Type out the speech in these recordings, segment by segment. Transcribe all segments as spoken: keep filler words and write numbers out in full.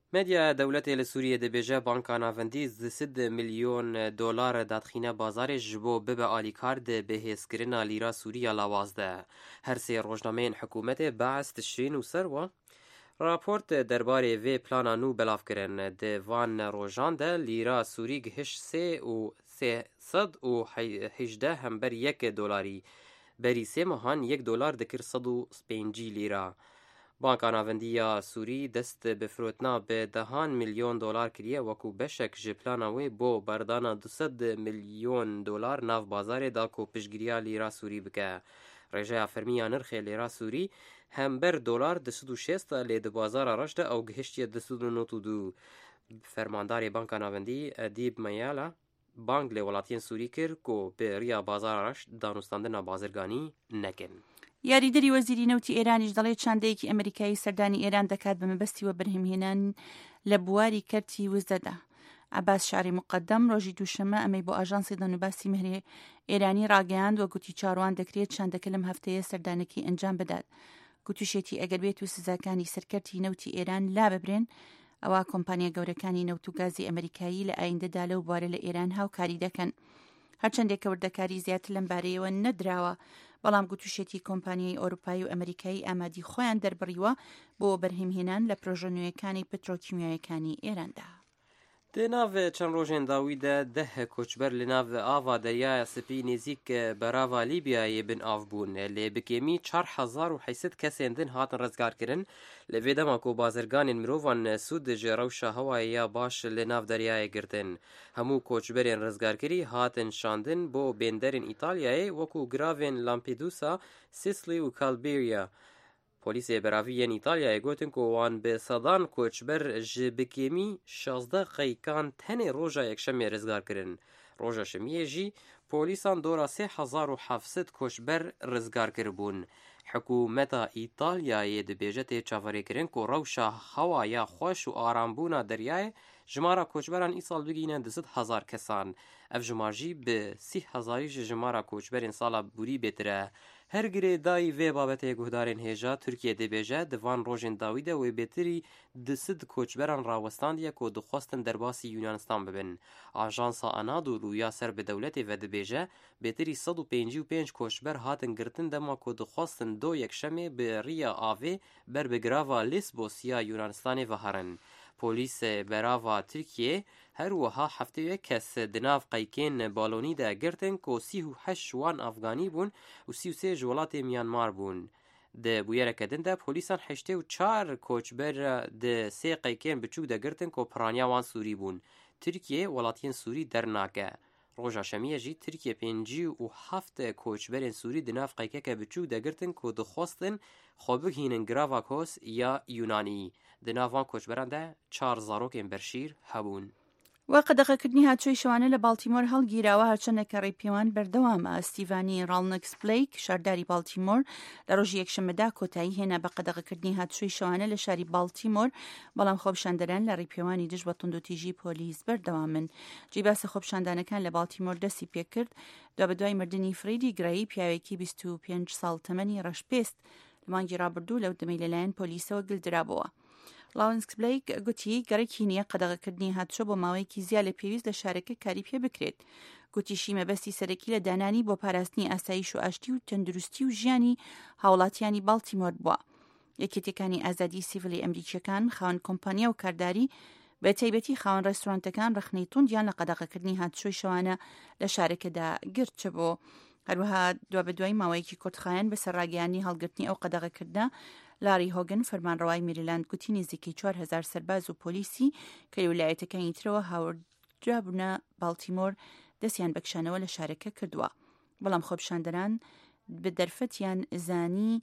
مدیا دولت لسوریه دبیجه بانکا ناوندی زد میلیون دلار دادخینه بازار جبو ببه آلیکار ده بهیسکرنا لیرا سوریه لاوازده. هر سی روزنامه حکومت بعث تشرین و سروا راپورت درباره وی پلانا نو بلاف کرن ده وان روژان ده لیرا سوری گهش سه و سه صد و هجده هم بر یک دلاری بری سه ماهان یک دلار دکر صد و پنجی لیرا. بانکا ناوندیya سوری دست به فروتنا به دهان میلیون دلار کریه وکو بشک ji plana wê bo berdana du sed milyon dolar nav bazarê da ku piştgiriya lîra Sûrî bike. Rêjeya fermiya nirxê lêra Sûrî hem ber dolar di sed û şêst lê di bazara reş de ew gihiştiye di sed û nod û du. Fermandarê Banka Navendî Edîb Meyala bank lê welatiyên Sûrî kir ku bi riya bazara reş danûstandina bazirganî nekin. یاریدەری وەزیری نەوتی ئێرانیش دەڵێت چاندەیەکی ئەمریکایی سەردانی ئێران دەکات بە مەبەستیوە بەرهەمهێنان لە بواری کەرتی وزدەدا. عەباس شاری مقەدەم ڕۆژی دووشەمە ئەمەی بۆ ئاژانسی دەنوباسی مهری ئێرانی ڕاگەیاند وە گوتی چاڕوان دەکرێت چاندەکە لەم هەفتەیە سەردانێکی ئەنجام بدات. گوتوشێتی ئەگەر بێت و سزاکانی سەرکەرتی نەوتی ئێران لا ببرێن ئەوە کۆمپانیا گەورەکانی نەوت و گازی ئەمریکایی لە ئایندەدا لەو بوارە لە ئێران هاوکاری دەکەن. هەرچەندێک کە وردەکاری زیاتر لەم بارەیەوە نەدراوە، بەڵام گوتوشێتی کۆمپانیای ئۆروپایی و ئەمریکایی ئامادی خۆیان دەربڕیوە بۆ بەرهەمهێنان لە پرۆژە نوێیەکانی پترۆکیمیایەکانی ئێراندا. Di nav çend rojên dawî de deh koçber li nav ava deryaya Spî nêzik berava Lîbyayê bin av bûn. Lê bi kêmî çar hezar û heyset kesên din hatin rizgarkirin. Li vê dema ku bazirganên mirovan Sûd ji rewşa hewayê ya baş li nav deryayê girtin. Hemû koçberên rizgarkirî hatin şandin bo bênderên Îtalyayê wekû giravên Lampedusa, Sicily û Calabria. Polîsê beravî yên İtalyayê gotin ku wan bi sedan koçber ji bi kêmî şazdeh qeykan tenê roja yekşemê rizgar kirin. Roja şemiyê jî polîsan dora sê hezar û hevsed koçber rizgar kiribûn. Hikûmeta İtalyayê dibêje tê çaverêkirin ku rewşa hewa ya xweş û arambûna deryayê jimara koçberan îsal bigîne di sed hezar kesan. Ev jimar jî bi sî hezarî ji jimara koçberên sala bûrî bêtir e. Her girê dayî vê babetê guhdarên hêja Tirkiye dibêje di van rojên dawî de wê bêtirî di sid koçberan rawestandiye ku dixwastin derbasî Yunanistan bibin. Ajansa Anadolu ya ser bi dewletê ve dibêje bêtirî sed û pêncî û pênc koçber hatin girtin dema ku dixwastin do yekşemê bi rêya avê ber bi girava Lesbos ya Yunanistanê veherin. Polîsê berava Tirkiye her wiha hefteyê kes di nav qeykên balonî de girtin ku sî û heşt wan Afganî bûn û sî û sê ji welatê Myanmar bûn. Di bûyereke din de polîsan heştê û çar koçber di sê qeykên biçûk de girtin ku piraniya wan Sûrî bûn. Tirkiye welatiyên Sûrî dernake. Roja şemiyê jî Tirkiye pêncî û heft koçberên Sûrî di nav qeykeke biçûk de girtin ku dixwastin xwe bigihînin girava Kos ya Yunanî. Di nav van koçberan de çar zarokên berşîr hebûn. وا قەدەغەکردنی هاتووی شەوانە لە باڵتیمۆر هەڵگیراوە هەرچەندێکە ڕێپێوان بەردەوامە. ستیڤانی ڕاڵنکس بلیک شارداری باڵتیمۆر لە ڕۆژی یەکشەممەدا کۆتایی هێنا بە قەدەغەکردنی هاتووی شەوانە لە شاری باڵتیمۆر، بەڵام خۆپشاندەران لە ڕێپێوانی دژ بە توندوتیژی پۆلیس بەردەوامن. جیباسە خۆپشاندانەکان لە باڵتیمۆر دەستی پێکرد دوا بەدوای مردنی فریدی گرایی، پیاوێکی بیست و پێنج ساڵ تەمەنی ڕەشپێست لە مانگی ڕابردوو لەو دەمەی لەلایەن پۆلیسەوە گلدرابەوە. لاونسک بلیک گوتی گەڕێکی نییە قەدەغەکردنی هاتووە بۆ ماوەیەکی زیاد لە پێویست لە شارەکە کاری پێ بکرێت. گوتیشی مەبەستی سەرەکی لە دانانی بۆ پاراستنی ئاسایش و ئاشتی و تەندروستی و ژیانی هاوڵاتیانی باڵتیمۆر بووە. یەکێتەکانی ئازادی سیڤیلی ئەمریکیەکان خاوەن کۆمپانیا و کارداری بە تایبەتی خاوەن ڕێستۆرانتەکان ڕخنەی توندیان لە قەدەغەکردنی هاتووی شەوانە لە شارەکەدا گرتە بۆ. هەروەها دوا بەدوای ماوەیەکی کۆتخایەن بەسەر ڕاگەیاندنی هەڵگرتنی ئەو قەدەغەکردە، لاری هۆگن فەرمانڕەوای میریلاند گوتی نزیکەی چوار هەزار سەرباز و پۆلیسی کە لە ویلایەتەکانی ترەوە هاوردرابوونە باڵتیمۆر دەستیان بەکشانەوە لە شارەکە کردووە. بەڵام خۆپشاندەران بە دەرفەتیان زانی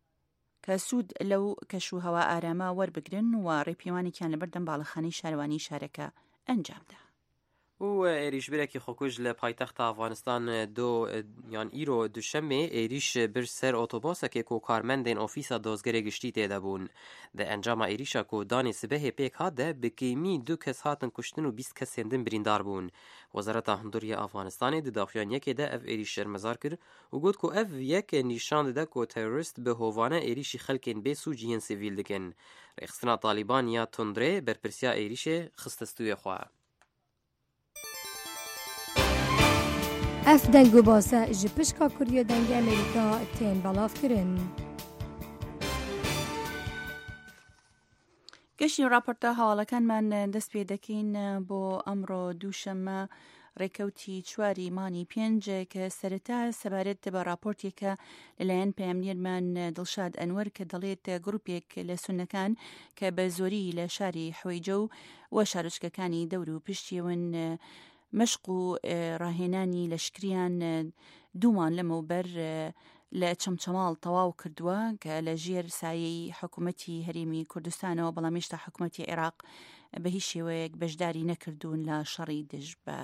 کە سوود لەو کەشوهەوا ئارامە وەربگرن و ڕێپێوانێکیان لەبەردەم باڵەخانەی شارەوانی شارەکە ئەنجامدا. و ایریش برکی خوکوش لپایتخت افغانستان دو یان ایرو دوشنبه ایریش بر سر اتوبوسا که کو کارمندین اوفیسا دوزگره گشتی تیده بون. ده انجام ایریشا کو دانی سبه پیک هاده بکیمی دو کس هاتن کشتن و بیست کس هندن بریندار بون. وزارت هندوری افغانستان ده داخیان یکی ده اف ایریش شرمزار کرد و گود کو اف یک نشان ده کو تروریست به هوانه ایریشی خلکین بی سوجیین سیویل دکن. رخصتنا طالبان یا تندره بر پرسیا ایریش خستستوی خواه. اف دنگو باسه جپشکا کوریا دنگ امریکا تین بلاف کرن. گەشتی راپۆرتە هەواڵەکانمان دەست پێ دەکەین بۆ ئەمڕۆ دووشەممە ڕێکەوتی چواری مانی پێنج کە سەرەتا سەبارەت بە راپۆرتێکە لەلایەن پەیامنێرمان دڵشاد ئەنوەر کە دەڵێت گروپێک لە سونەکان کە بە زۆری لە شاری حوەیجە و وە شارچکەکانی دەور و پشتیون مەشق و ڕاهێنانی لەشکریان دوومان لەمەوبەر لە چەمچەماڵ تەواو کردووە کە لە ژێر سایەی حکوومەتی هەرێمی کوردستانەوە بەڵامیشتا حکوومەتی عێراق بە هیچ شێوەیەک بەشداری نەکردوون لە شەڕی دژ بە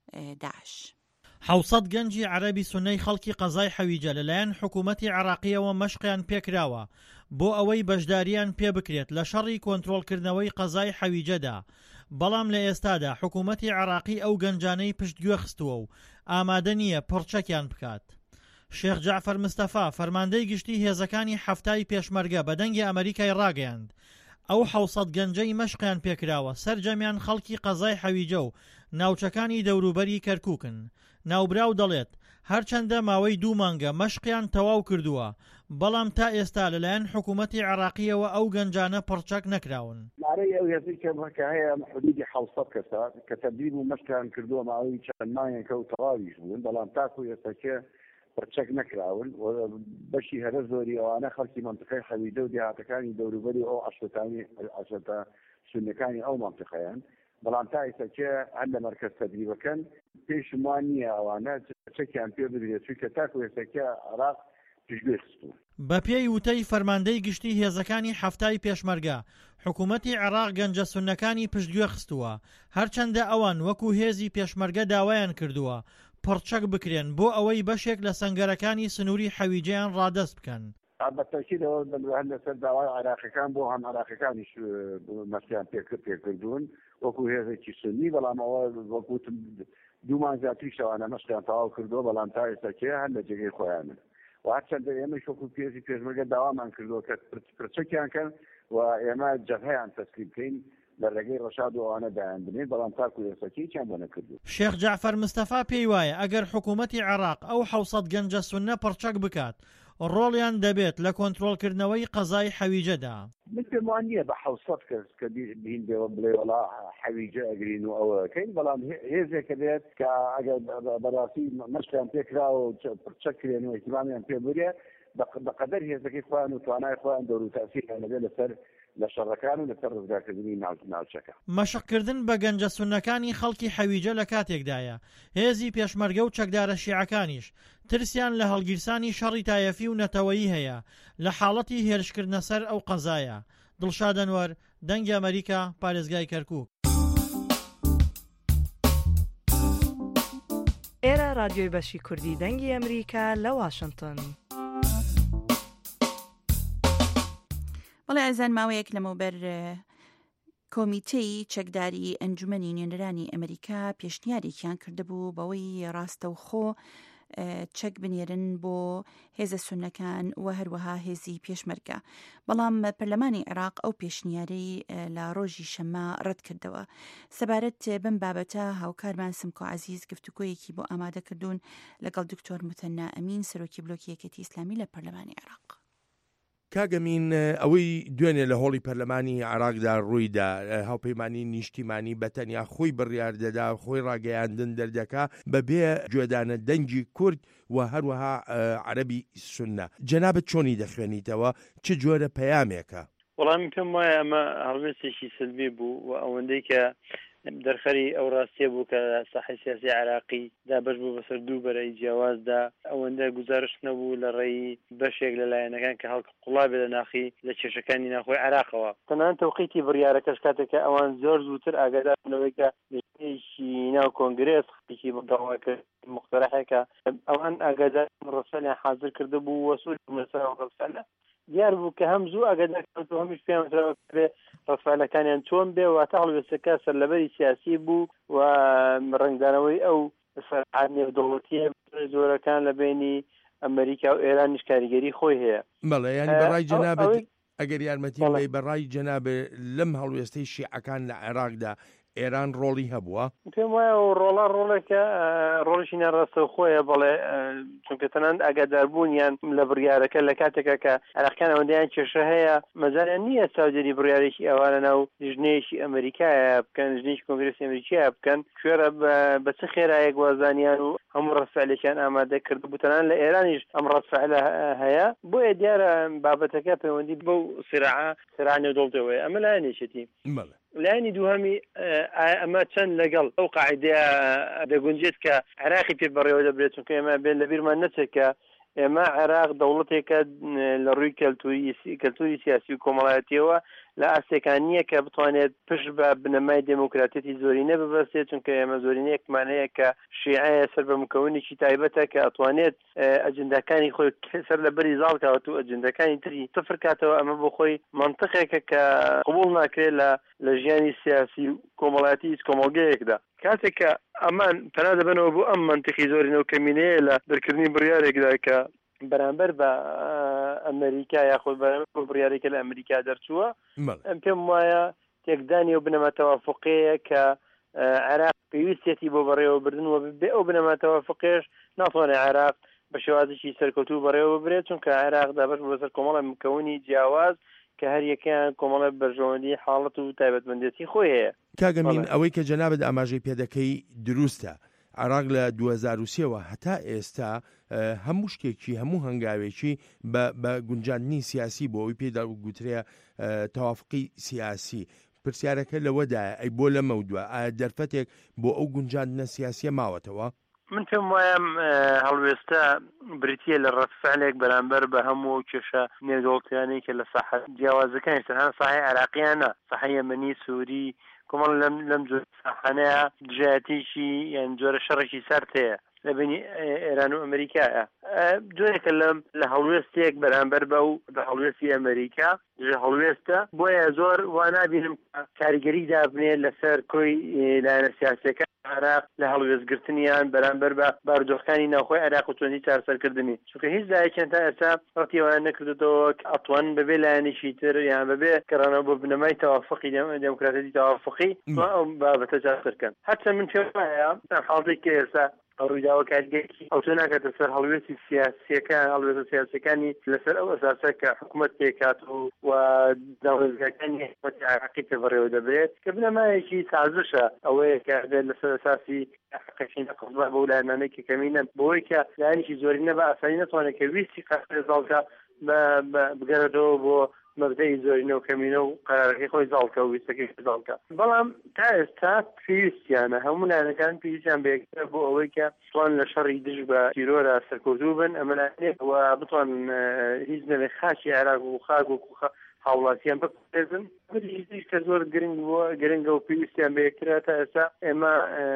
داعش. حوسەد گەنجی عەرەبی سونەی خەڵکی قەزای حەویجە لەلایەن حکوومەتی عێراقیەوە مەشقیان پێکراوە بۆ ئەوەی بەشداریان پێ بکرێت لە شەڕی کۆنتڕۆڵکردنەوەی قەزای حەویجەدا. بەڵام لە ئێستادا حکوومەتی عێراقی ئەو گەنجانەی پشتگوێ خستووە و ئامادە نییە پڕچەکیان بکات. شێخ جعفەر مستەفا فەرماندەی گشتی هێزەکانی هەفتای پێشمەرگە بە دەنگی ئەمریکای ڕاگەیاند ئەو حوسەد گەنجەی مەشقیان پێکراوە سەرجەمیان خەڵکی قەزای حەویجە و ناوچەکانی دەوروبەری کەرکووکن. ناوبراو دەڵێت هەرچەندە ماوەی دوو مانگە مەشقیان تەواو کردووە بەڵام تا ئێستا لەلایەن حکوومەتی عێراقیەوە ئەو گەنجانە پڕچەک نەکراون. مارەی ئەو هێزی کە هەیە حدودی حوسەد کەسە کە تەبدیل و مەشقیان کردووە ماوەی چەند مانگێکە و تەواویش بوون بەڵام تاکو ئێستاکە پڕچەک نەکراون بەشی هەرە زۆری ئەوانە خەڵکی مەنتقەی حەویجە و دێهاتەکانی دەوروبەری ئەو عەشرەتانی عەشرەتە سونیەکانی ئەو مەنتقەیان بەڵام تا ئێستاکە هەر لە مەرکەز تەدریبەکەن پێشم وان نییە ئەوانە چەکیان پێ بدرێت چونکە تاکو ئێستاکە عێراق پشتگوێ خستووە. بە پێی وتەی فەرماندەی گشتی هێزەکانی هەفتای پێشمەرگە حکوومەتی عێراق گەنجە سونەکانی پشتگوێ خستووە هەرچەندە ئەوان وەکو هێزی پێشمەرگە داوایان کردووە پڕچەک بکرێن بۆ ئەوەی بەشێک لە سەنگەرەکانی سنووری حەویجەیان ڕادەست بکەن. بەتەکیدەوە هەر لەسەر داوای عێراقیەکان بۆ هەم عێراقیەکانیش مەسیان پێکردون وەکو هێزێکی سنی بەڵام ئەوە وەکوتم دوومان زیاتری شەوانە مەشقیان تەواو کردووە بەڵام تا ئێستاکە هەر لە جێگەی خۆیانن و هەرچەندە ئێمەش وەکو پێشی پێشمەرگە داوامان کردووە کە پرچەکیان کەن و ئێمە جەبهەیان تەسلیم بکەین لە ڕێگەی ڕەشاد و ئەوانە دایان بنێت بەڵام تاکو ئێستاکە هیچیان بۆ نەکردووە. شێخ جعفەر مستەفا پێی وایە ئەگەر حکوومەتی عێراق ئەو حوسەد گەنجە سونە پڕچەک بکات ڕۆڵیان دەبێت لە کۆنتڕۆڵکردنەوەی قەزای حەویجەدا. من پێم نییە بە حوسەد کەس کە بین بێەوە بڵێ وەڵا حەویجە ئەگرین و ئەوەکەین بەڵام هێزێکە بێت کە ئەگەر بەڕاستی مەشقیان پێکراوە و پڕچەکرێن و ئیحتیمامیان پێ بورێ بەقەدەر هێزەکەی خۆیان و توانای خۆیان دەور و تەسیریان لەبێت لەسەر لە شەڕەکان و لەسەر ڕزگارکردنی ناوچەکە. مەشقکردن بە گەنجە سونەکانی خەڵکی حەویجە لە کاتێکدایە هێزی پێشمەرگە و چەکدارە شیعەکانیش ترسیان لە هەڵگیرسانی شەڕی تایەفی و نەتەوەیی هەیە لە حاڵەتی هێرشکردنە سەر ئەو قەزایە. دڵشاد ئەنوەر دەنگی ئەمریکا پارێزگای کەرکووک. ئێرە رادیۆی بەشی کوردی دەنگی ئەمریکا لە واشنگتن. بەڵێ ئەزان ماوەیەک لەمەوبەر کۆمیتەی چەکداری ئەنجومەنی نوێنەرانی ئەمریکا پێشنیارێکیان کردبوو بەوەی ڕاستەوخۆ چەک بنێرن بۆ هێزە سونەکان و هەروەها هێزی پێشمەرگە بەڵام پەرلەمانی عێراق ئەو پێشنیارەی لە ڕۆژی شەمە ڕەت کردەوە. سەبارەت بەم بابەتە هاوکارمان سمکۆ عەزیز گفتوگۆیەکی بۆ ئامادە کردوون لەگەڵ دکتۆر متەنا ئەمین سەرۆکی بلۆکی یەکێتی ئیسلامی لە پەرلەمانی عێراق. کاگەمین ئەوەی دوێنێ لە هۆڵی پەرلەمانی عێراقدا ڕوویدا هاوپەیمانی نیشتیمانی بەتەنیا خۆی بڕیار دەدا خۆی ڕاگەیاندن دەردەکا بەبێ گوێدانە دەنگی کورد و هەروەها عەرەبی سونە. جەنابەت چۆنی دەخوێنیتەوە چ جۆرە پەیامێکە؟ وەڵامی پێم وایە ئەمە هەڵوێستێکی سلبی بوو و ئەوەندەی کە دەرخەری ئەو ڕاستیە بوو کە ساحەی سیاسی عراقی دابەش بوو بەسەر دوو بەرەی جیاوازدا ئەوەندە گزارش نەبوو لە ڕێی بەشێک لەلایەنەکان کە هەڵک قوڵا بێ لە ناخی لە کێشەکانی ناخۆی عراقەوە تەنان تەوقیتی بڕیارەکەش کاتێکە ئەوان زۆر زووتر ئاگاداربوونەوەی کە لەشتێکی ناو کۆنگرێس خەڵکی بەڵاوەکە مختەرەحێکە ئەوان ئاگادار ڕەسەلیان حاضر کرده بوو وەسوول لەسەر ڕەسەلە دیار بوو کە هەم زوو ئاگادارکردن و هەمیش پێیان وتراوە ڕەسەلەکانیان چۆن بێ واتە هەڵوێستەکە سەرلەبەری سیاسی بوو و ڕنگدانەوەی ئەو سەرعاد نێودەوڵەتیە زۆرەکان لە بینی ئەمریکا و ئێرانیش کاریگەری خۆی هەیە. بەڵێ ینی بەڕای جەنابەت ئەگەر یارمەتی بڵێ بەڕای جەنابێ لەم هەڵوێستەی شیعەکان لە عێراقدا ئێران ڕۆڵی هەبووە؟ پێم وایە ڕۆڵە ڕۆڵێکە ڕۆڵیشی نەڕاستە خۆیە بەڵێ چونکە تەنانەت ئاگاداربوونیان لە بڕیارەکە لە کاتێکە کە عێراقیان ئەوەندەیان کێشە هەیە مەزاریان نییە چاودێری بڕیارێکی ئەوانە ناو ژنەیەکی ئەمریکایە بکەن ژنێکی کۆنگرێسی ئەمریکایە بکەن کوێرە بە چ خێرایەک وازانیان و هەموو ڕەسەلێکیان ئامادە کرد بوو تەنان لە ئێرانیش ئەم ڕەسەلە هەیە بۆیە دیارە بابەتەکە پەیوەندی بەو سراعە سراع نێودەوڵەتەوەیە ئەمە لایەنێشێتی لایەنی دووهەمی ئەمە چەند لەگەڵ ئەو قاعیدەیە دەگونجێت کە عێراقی پێ بەڕێوە دەبرێت چونکە ئێمە بێت لە بیرمان نەچێت کە ئێمە عێراق دەوڵەتێکە لە ڕووی کەلتوری سیاسی و کۆمەڵایەتیەوە لە ئاستێکان نییە کە بتوانێت پشت بە بنەمای دموکراتێتی زۆرینە ببەستێت چونکە ئێمە زۆرینەیەکمان هەیە کە شیعەیە سەر بە مکەونێکی تایبەتە کە ئەتوانێت ئەجندەکانی خۆی سەر لە بەری زاڵکەوت و ئەجندەکانی تری سفر کاتەوە ئەمە بۆ خۆی منطقێکە کە قبول ناکرێت لە لە ژیانی سیاسی و کۆمەڵایەتی هیچ کۆمەڵگەیەکدا کاتێک کە ئەمان پەنا دەبنەوە بۆ ئەم منطقی زۆرینە و کەمینەیە لە دەرکردنی بڕیارێکدا کە بەرامبەر بە ئەمریکا یاخود بەرامبەر بە بڕیارێکە لە ئەمریکا دەرچووە ئەم پێم وایە تێکدانی و بنەمە تەوافقەیە کە عێراق پێویستێتی بۆ بەڕێوە بردنەوە بێ ئەو بنەمە تەوافقێش ناتوانێت عێراق بە شێوازێکی سەرکەوتوو بەڕێوە ببرێت چونکە عێراق دابەش بەسەر کۆمەڵە مکەونی جیاواز کە هەر یەکەیان کۆمەڵە بەرژەوەندی حاڵەت و تایبەتمەندێتی خۆی هەیە. کاگەمین ئەوەی کە جەنابەت ئاماژەی پێدەکەی دروستە عراق لە دوو هەزار و سێەوە هەتا ئێستا هەموو شتێکی هەموو هەنگاوێکی بە گونجاندنی سیاسی بۆ ئەوی پێدا گوترێ تەوافقی سیاسی پرسیارەکە لەوەدایە ئەی بۆ لەمە دووە ئایا دەرفەتێک بۆ ئەو گونجاندنە سیاسیە ماوەتەوە؟ من پێم وایە هەڵوێستە بریتە لە ڕەتفعلێک بەرامبەر بە هەموو کێشە نێودەوڵەتیانەی کە لە ساحە جیاوازەکانی تەنها ساحەی عێراقیانە ساحەی یەمەنی سووری کۆمەڵ لەم لەم جۆرە ساحانەیە دژایەتیشی یان جۆرە شەڕێکی سەرد هەیە لە بینی ئێران و ئەمریکایە جۆرێکە لەم لە هەڵوێستێک بەرامبەر بە و بە هەڵوێستی ئەمریکا هەڵوێستە بۆیە زۆر وا نابینم کاریگەری دابنێت لەسەر کۆی لایەنە سیاسیەکە عێراق لە هەڵوێستگرتنیان بەرامبەر بە بارودۆخەکانی ناوخۆی عێراق و توێنی چارەسەرکردنی چونکە هیچ دایەکیان تا ئێستا ڕەتیەوەیان نەکردێتەوە کە ئەتوانن بەبێ لایەنێکی تر یان بەبێ گەڕانەوە بۆ بنەمای تەوافقی دموکراتیەتی تەوافقی ئەو بابەتە چارەسەرکەن هەرچەند من پێم وایە حاڵەتێک کە ئێستا ڕوویداوە کاریگەرێکی ئەو تۆ ناکاتە سەر هەڵوێستی سیاسیەکان هەڵوێستە سیاسیەکانی لەسەر ئەو ئەساسە کە حکوومەت پێکات و و داوێزگاکانی حکوومەتی عێراقی پێ بەڕێوە دەبرێت کە بنەمایەکی سازشە ئەوەیە کە بێت لەسەر ئەساسی حقەکەی نەقبڵ بە لایەنانێکی کەمینە بۆی کە لایەنێکی زۆرینە بە ئاسانی نەتوانێت کە ویستی قەسەی زاڵکە بگەڕێتەوە بۆ مەبدەی زۆرینە و کەمینە و قەرارەکەی خۆی زاڵکە و ویستەکەی زاڵکە بەڵام تا ئێستا پێویستیانە هەموو لایەنەکان پێویستیان بەیەکتر بۆ ئەوەی کە بتوان لە شەڕی دژ بە تیرۆرە سەرکەوتوو بن ئەمە لایەنێک و بتوان هیچ نەوێ خاچی عێراق و خاک و هاوڵاتیان بپێزن هیچ کە زۆر گرنگ بووە گرنگە و پێویستیان بەیەکترە تا ئێستا ئێمە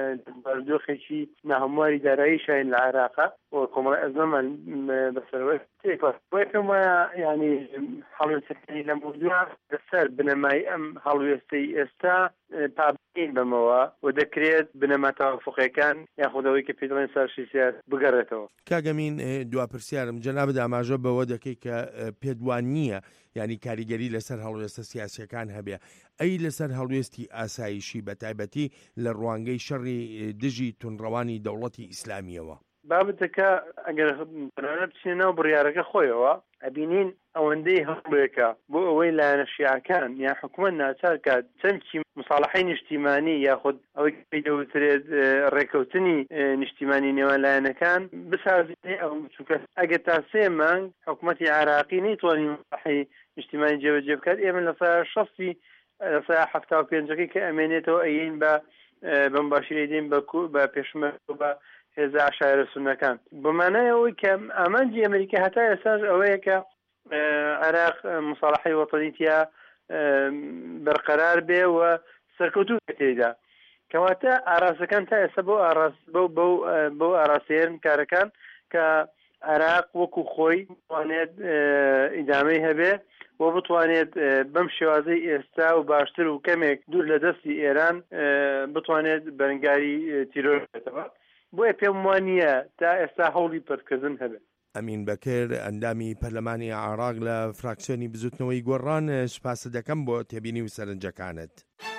بەردۆخێکی ناهەمواری دارایی شاین لە عێراقا و کۆمەڵە ئەزمەمان بەسەرەوەی تێکم وایە ینی هەڵوێستەکانی لە موردووە لەسەر بنەمای ئەم هەڵوێستەی ئێستا پابین بمەوە و دەکرێت بنەما تەوافقیەکان یاخودەوەی کە پێ دەڵێن سەرشی سیاسی بگەڕێتەوە. کاگەمین دوا پرسیارم جەنابەت ئاماژە بەوە دەکەی کە پێدوان نییە ینی کاریگەری لەسەر هەڵوێستە سیاسیەکان هەبێ ئەی لەسەر هەڵوێستی ئاسایشی بە تایبەتی لە ڕوانگەی شەڕی دژی تونڕەوانی دەوڵەتی ئیسلامیەوە بابەتەکە ئەگەر بچینەوە بڕیارەکە خۆیەوە ئەبینین ئەوەندەی هەڵوێکە بۆ ئەوەی لایەنە شیعەکان یان حکوومەت ناچار کات چەندی مصالحەی نیشتیمانی یاخود ئەوەی پێی دەوترێت ڕێکەوتنی نیشتیمانی نێوان لایەنەکان بسازێنێ ئەو چونکە ئەگەر تا سێ مانگ حکوومەتی عێراقی نەیتوانی مصالحەی نیشتیمانی جێبەجێ بکات ئێمە لەسەر شەستی سا حفتا و پێنجەکەی کە ئەمێنێتەوە ئەین بە بەمباشیری دین بە پێشمەرگ بە هێزە عشایرە سونەکان بمانایەوەی کە ئامانجی ئەمریکا هەتا ئێستاش ئەوەیە کە عێراق مصالحەی وەتەنیتیا بەرقەرار بێ و سەرکەوتوو تێدا کەواتە ئاراسەکان تا ئێستا بۆ ئاراس بۆ ئاراسێرن کارەکان کە عێراق وەکو خۆی بتوانێت ئیدامەی هەبێ و بتوانێت بەم شێوازەی ئێستا و باشتر و کەمێک دوور لە دەستی ئێران بتوانێت بەرگاری تیرۆر بێتەوە بۆیە پێم وانە تا ئێستا هەوڵی پەرکردن هەبێت. ئەمین بەکر ئەندامی پەرلەمانی عێراق لە فراکسیۆنی بزوتنەوەی گۆڕان سوپاس دەکەم بۆ تێبینی و سەرنجەکانت.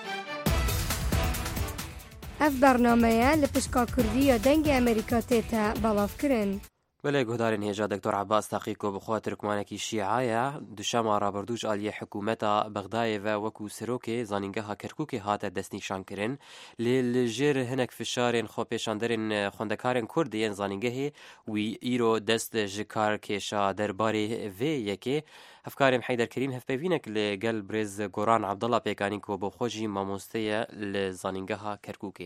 ئەف بەرنامەیە لە پشکا کوردی یا دەنگی ئەمریکا تێتە بەڵافکردن. بەلێ گۆدارن هێژا دکتۆر عباس تاقیکۆ بخوا ترکمانێکی شیعایە دوشەما ڕابردوش ئالیە حکوومەتە بەغدایەوە وەکو سەرۆکێ زانینگەها کەرکووکێ هاتە دەستنیشانکردن لێ لەژێر هەنێک فشارێن خۆپێشاندەرێن خوندەکارên کورد yên زانینگەهê wî îro dest ji karkêşa derbarê vê yekê hevkarên Heyderkerîm hevpevînek li gel Birêz Goran Abdullah pêkanîn ku bo xwe jî mamoste ye li zanîngeha Kerkûkê.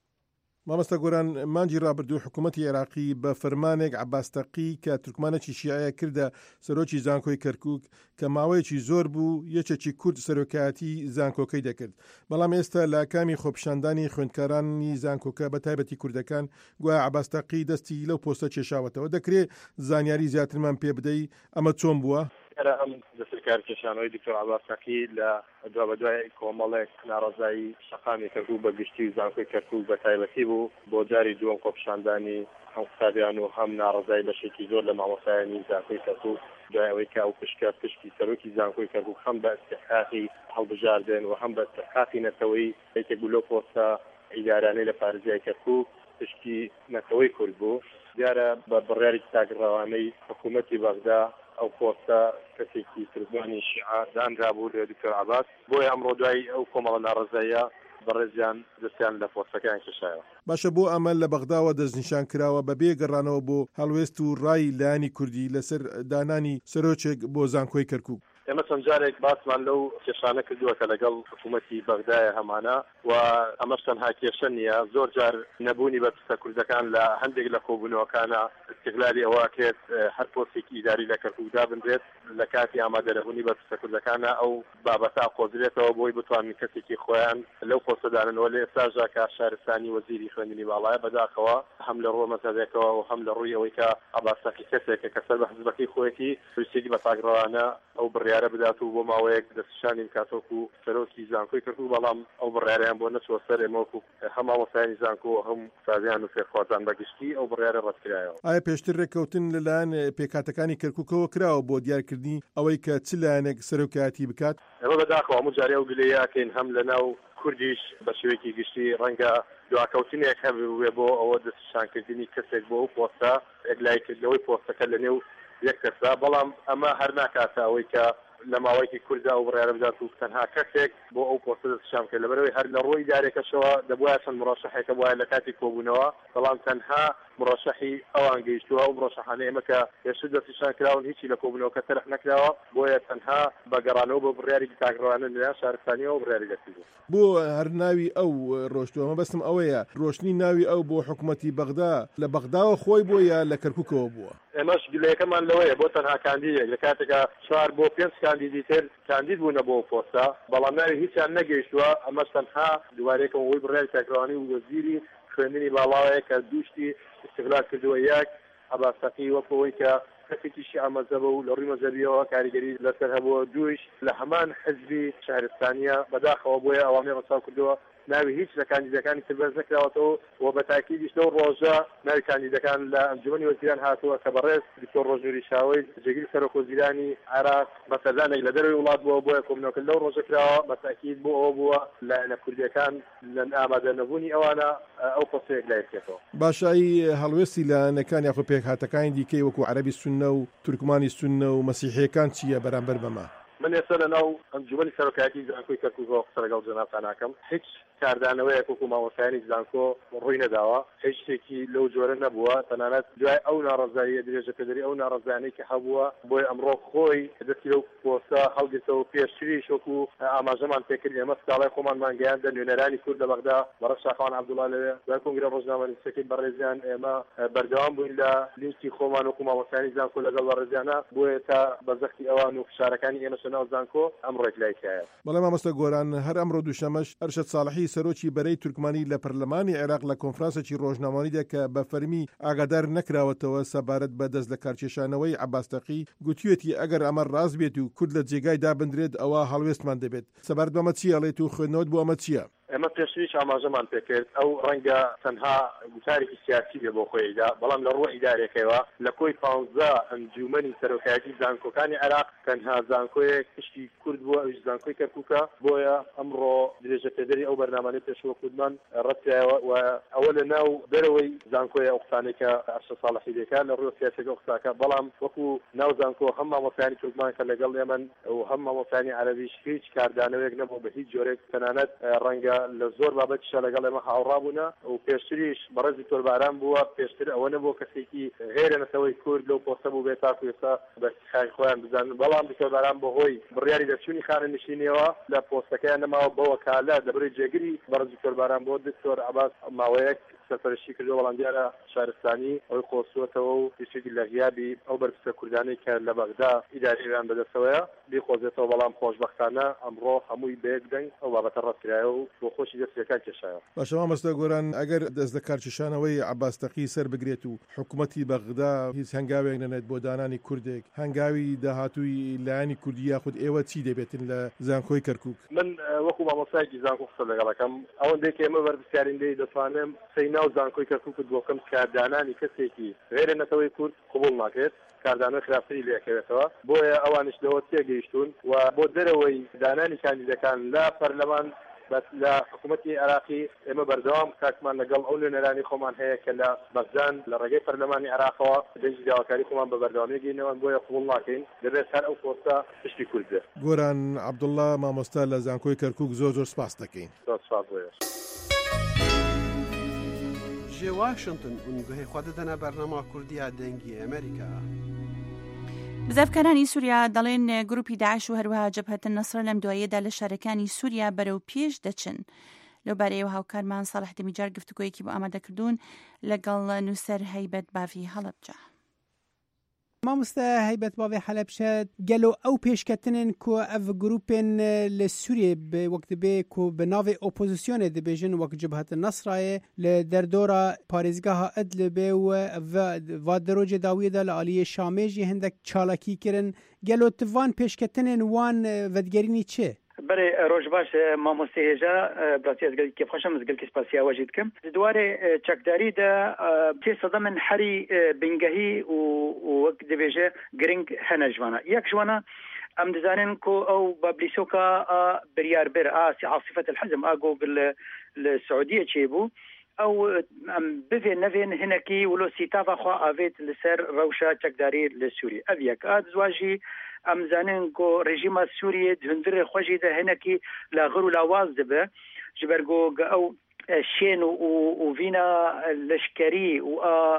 مامۆستا گۆران مانجی ڕابردوو حکوومەتی عێراقی بە فەرمانێک عەباس تەقی کە تورکمانێکی شیعەیە کردە سەرۆکی زانکۆی کەرکووک کە ماوەیەکی زۆر بوو یەکێکی کورد سەرۆکایەتی زانکۆکەی دەکرد بەڵام ئێستا لە کامی خۆپیشاندانی خوێندکارانی زانکۆکە بە تایبەتی کوردەکان گویا عەباس تەقی دەستی لەو پۆستە کێشاوەتەوە دەکرێت زانیاری زیاترمان پێ بدەی ئەمە چۆن بووە؟ ئەم دەستکار کێشانەوەی دکتۆر عەباس تەقی لە دوا بە دوای کۆمەڵێک ناڕەزایی شەقامی کەرکووک بە گشتی زانکۆی کەرکووک بە تایبەتی بوو بۆ جاری دووەم خۆپیشاندانی هەم قوتابیان و هەم ناڕەزایی بەشێکی زۆر لە مامۆستایانی زانکۆی کەرکووک دوای ئەوەی کە ئەو پشکە پشتی سەرۆکی زانکۆی کەرکووک هەم بە ئیستحقاقی هەڵبژاردن و هەم بە ئیستحقاقی نەتەوەی یەکێک بوو لەو پۆستە ئیدارانەی لە پارێزگای کەرکووک پشتی نەتەوەی کورد بوو دیارە بە بڕیاری تاگڕەوانەی حکوومەتی بەغدا ئەو پۆستە کەسێکی ترکمانی شیعە دانرا بوو لە دکتۆر عەباس بۆیە ئەمڕۆ دوای ئەو کۆمەڵە ناڕەزاییە بەڕێزیان دەستیان لە پۆستەکان کێشایەوە. باشە بۆ ئەمە لە بەغداوە دەستنیشان کراوە بەبێ گەڕانەوە بۆ هەڵوێست و ڕای لایانی کوردی لەسەر دانانی سەرۆکێک بۆ زانکۆی کەرکووک. ئێمە چەند جارێک باسمان لەو کێشانە کردووە کە لەگەڵ حکوومەتی بەغدایە هەمانە و ئەمەش تەنها کێشە نییە زۆر جار نەبوونی بە پستە کوردەکان لە هەندێک لە کۆبوونەوەکانە استیغلالی ئەوەکرێت هەر پۆستێکی ئیداری لە کەرکووکدا بنرێت لە کاتی ئامادەرەبوونی بە پستە کوردەکانە ئەو بابەتە قۆزرێتەوە بۆی بتوانن کەسێکی خۆیان لەو پۆستەدانەوە لە ئێستاژا کە شارستانی وەزیری خوێندنی باڵایە بەداخەوە هەم لە ڕۆ مەزەبێکەوە و هەم لە ڕووی ئەوەی کە عەباس تەقی کەسێکە کە سەر بە حزبەکەی خۆیەتی پرسیدی بە تاگڕەوانە ئەو بڕیارە بدات و بۆ ماوەیەک دەستشانی کاتۆک و سەرۆکی زانکۆی کەرکووک بەڵام ئەو بڕیاریان بۆ نەچوە سەر ئێمەوەکو هەم مامۆستایانی زانکۆ و هەم سازیان و فێرخوازان بەگشتی ئەو بڕیارە ڕەتکرایەوە. ئایا پێشتر ڕێککەوتن لەلایەن پێکاتەکانی کەرکووکەوە کراوە بۆ دیارکردنی ئەوەی کە چ لایەنێک سەرۆکایەتی بکات؟ ئەمە بەداخەوە هەموو جارێ ئەو گلەیەکەین هەم لەناو کوردیش بە شێوەیەکی گشتی ڕەنگە دواکەوتنێک هەبێ بۆ ئەوە دەستشانکردنی کەسێک بۆ ئەو پۆستە ئەگلایکردنەوەی پۆستەکە لە نێو یەک کەسا بەڵام ئەمە هەر ناکاتە ئەوەی کە لە ماوەیەکی کوردا و بڕیارە بدات و تەنها کەسێک بۆ ئەو پۆستە دەستشان کرد لەبەرەوەی هەر لە ڕۆی دارێکەشەوە دەبوایە چەند مڕاشەحێکە وایە لە کاتی کۆبوونەوە بەڵام تەنها مڕاشەحی ئەوان گەیشتووە و مڕاشەحانە ئێمە کە پێشتر دەستنیشان کراون هیچی لە کۆبوونەوەکە تەرخ نەکراوە بۆیە تەنها بەگەڕانەوە بە بڕیارێکی تاگڕەوانە لەلایەن شارستانیەوە بڕیاری دەکردووە. بۆ هەر ناوی ئەو ڕۆشتووە مە بەستم ئەوەیە ڕۆشتنی ناوی ئەو بۆ حکوومەتی بەغدا لە بەغداوە خۆی بۆ یا لە کەرکووکەوە بووە؟ ئێمەش گلەیەکەمان لەوەیە بۆ تەنها کاندیدێک لە کاتێکە چوار بۆ پێنج کاندیدی تر کاندید بوونە بۆ پۆستە بەڵام ناوی هیچیان نەگەیشتووە ئەمەش تەنها دووارێکەوە وەی بڕیاری تاگڕەوانی و وەزیری خوێندنی باڵاوەیە کە دووشتی استیغلال کردووە یەک عەباس تەقی وەکەوەی کە کەسێکی شیعە مەزهبە و لە ڕووی مەزهبیەوە کاریگەری لەسەر هەبووە دووش لە هەمان حزبی شارستانیە بەداخەوە بۆیە ئەوانەی ڕەچاو کردووە ناوی هیچ لە کاندیدەکانی تر بەرز نەکراوەتەوە و بە تاکیدیش لەو ڕۆژە ناوی کاندیدەکان لە ئەنجومەنی وەزیران هاتووە کە بەڕێز دکتۆر ڕۆژوری شاوەی جێگیری سەرۆکوەزیرانی عێراق بەسەردانێک لە دەروی وڵات بووە بۆیە کۆبوونەوەکە لەو ڕۆژە کراوە بە تاکید بۆ ئەوە بووە لایەنە کوردیەکان لە ئامادە نەبوونی ئەوانە ئەو پۆستەیەک لایەکێتەوە. باشایی هەڵوێستی لایەنەکان یاخۆ پێکهاتەکانی دیکەی وەکو عەرەبی سوننە و تورکمانی سوننە و مەسیحیەکان چییە بەرامبەر بەمە؟ من ئێستا لەناو ئەنجومەنی سەرۆکایەتی زانکۆی کەرکووکەوە قسە لەگەڵ جەنابتان ناکەم هیچ کاردانەوەیەک وەکو مامۆستایانی زانکۆ ڕووی نەداوە هیچ شتێکی لەو جۆرە نەبووە تەنانەت دوای ئەو ناڕەزاییە درێژە پێدەری ئەو ناڕەزانەی کە هەبووە بۆی ئەمڕۆ خۆی دەستی لەو پۆستە بۆتە هەڵگرتەوە پێشتری شۆکو ئاماژەمان پێکرد ئێمە سکاڵای خۆمانمان گەیاندە نوێنەرانی کورد لە بەغدا بەڕەش شاخەوان عەبدوڵڵا لەوێ دوای کۆنگرە ڕۆژنامەنووسەکەی بەڕێزیان ئێمە بەردەوام بووین لە لینچی خۆمان وەکو مامۆستایانی زانکۆ لەگەڵ بەڕێزیانە بۆیە تا بەزەختی ئەوان و فشارەکانی ئێمە شەناو زانکۆ ئەمڕۆیەک لایکایە. بەڵێ مامۆستا گۆران هەر ئەمڕۆ دووشەمەش ئەرشەد ساڵحی سەرۆکی بەرەی تورکمانی لە پەرلەمانی عێراق لە کۆنفرانسێکی ڕۆژنامەوانیدا کە بە فەرمی ئاگادار نەکراوەتەوە سەبارەت بە دەست لە کارکێشانەوەی عەباستەقی گوتوێتی ئەگەر ئەمە ڕاست بێت و کورد لە جێگای دابدرێت ئەوە هەڵوێستمان دەبێت. سەبارەت بەمە چی ئەڵێت و خوێندنەوەت بۆ ئەمە چییە؟ ئەمە پێشویش ئاماژەمان پێکرد ئەو ڕەنگە تەنها گوتارێکی سیاسی بێ بۆ خۆیدا بەڵام لە ڕووە ئیدارێکەوە لە کۆی پانزە ئەنجومەنی سەرۆکایەتی زانکۆکانی عێراق تەنها زانکۆیەک پشتی کورد بووە ئەوش زانکۆی کەرکووکە بۆیە ئەمڕۆ درێژە پێدەری ئەو بەرنامانەی پێشوە کوردمان ڕەتایەوە و ئەوە لە ناو دەرەوەی زانکۆی ئەو قسانەی کە ئەرشەد ساڵحی دەکات لە ڕووە سیاسەکە ئەو قساکە بەڵام وەکو ناو زانکۆ هەم مامۆستایانی تورکمان کە لەگەڵ ئێمەن و هەم مامۆستایانی عەرەبیش هیچ کاردانەوەیەک نەبوو بە هیچ جۆرێک تەنانەت ڕەنگە لە زۆر بابەتیشە لەگەڵ ئێمە هاوڕابوونە و پێشتریش بەڕێزی تۆرباران بووە پێشتر ئەوە نەبووە کەسێکی هێرەنەتەوەی کورد لەو پۆستە بوو بێت تاکو ئێستا بەرتیخای خۆیان بزانن بەڵام تۆرباران بەهۆی بڕیاری دەرچوونی خانە نشینیەوە لە پۆستەکەیان نەماوە بە وەکالە دەبرێت جێگیری بەڕێزی تۆرباران بۆ دکتۆر عەباس ماوەیەک سەرپەرشتی کردو وەڵام دیارە شارستانی ئەوی خۆسووەتەوە و پێشێکی لە غیابی ئەو بەرپرسە کوردانەی کە لە بەغدا ئیداریان بەدەستەوەیە بیخۆزێتەوە بەڵام خۆشبەختانە ئەمڕۆ هەمووی بەیەک دەنگ ئەو بابەتە ڕەتکرایە و بۆ خۆشی دەستیەکان کێشایە. باشە مامۆستا گۆران ئەگەر دەست لە کارکێشانەوەی عەباستەقی سەر بگرێت و حکوومەتی بەغدا هیچ هەنگاوێک نەنێت بۆ دانانی کوردێک هەنگاوی داهاتووی لایەنی کوردی یاخود ئێوە چی دەبێتن لە زانکۆی کەرکووک؟ من وەکو مامۆستایەکی زانکۆ قسە لەگەڵەکەم ئەوەندەی کە ئێمە بەرپرسیارندەی دەتوانم سەی ناو زانکۆی کەرکووک بۆکەم کاردانانی کەسێکی غێرە نەتەوەی کورد قبول ناکرێت کاردانەوەی خراپتری لێکەوێتەوە بۆیە ئەوانش لەوە تێگەیشتون و بۆ دەرەوەی دانانی کاندیدەکان لە پەرلەمان لە حکوومەتی عێراقی ئێمە بەردەوام کاکمان لەگەڵ ئەو نوێنەرانی خۆمان هەیە کە لە بەغدان لە ڕێگەی پەرلەمانی عێراقەوە دەنگی داواکاری خۆمان بە بەردەوامی گەینەوە بۆیە قبول ناکەین دەبێت هەر ئەو پۆستە پشتی کورد بێت. گۆران عەبدوڵڵا مامۆستا لە زانکۆی کەرکووک زۆر زۆر سپاس دەکەین. سپاس بۆیە. جێ واشنگتن ئونگوهەی خوا دەدەنە بەرنامە کوردیە دەنگی ئەمریکا. بزافکارانی سووریا دەڵێن گروپی داعش و هەروەها جەبهەتە نەسر لەم دوایەدا لە شارەکانی سووریا بەرەو پێش دەچن. لەوبارەیەوە هاوکارمان ساڵح دەمیجار گفتوگۆیەکی بۆ ئامادەکردوون لەگەڵ نووسەر هەیبەت بافی هەڵەبجە. مامۆستا هەیبەت بافی هەڵەبجە گەلۆ ئەو پێشکەتنن کو ئەڤ گروپên لە سووریێ وەک دەبێ کو بە ناوێ ئۆپۆزیسیۆنێ دەبێژن وەک جەبهەتە نەسرایە لە دەردۆرا پارێزگاها ئەدلبێ و وا دەرۆجێ داویەدا لە ئالیە شامێژی هەندێک چالاکی کردن گەلۆ تڤان پێشکەتنên wan vedigerînî çi? برێ ڕۆژ باش مامۆستی هێژە براتی کێفخۆشە مزگەلکی سپاسیا واژی دکەم دوارێ چەکداریدا پێ سەدە من حەری بنگەهی و وەک دەبێژە گرنگ هەنە ژوانە یەک ژوانە ئەم دەزانن کۆ ئەو بابلیسۆکە بریاربەر ئاسی عاصفەت الحزم ئاگۆ لە سعودیە چێ بوو ئەو بێ نەvێن هەنێکی ولۆ سیتاڤا خوا ئاوێت لەسەر ڕەوشە چەکداری لە سووری ئەڤ یەک ئا دزواژی ئەم زانن کۆ ڕێژیمە سووریە هەندرێ خۆشی دە هەنێکی لاغر و لاواز دەبێ ji ber got ئەو شێن و ڤینا لەشکەری و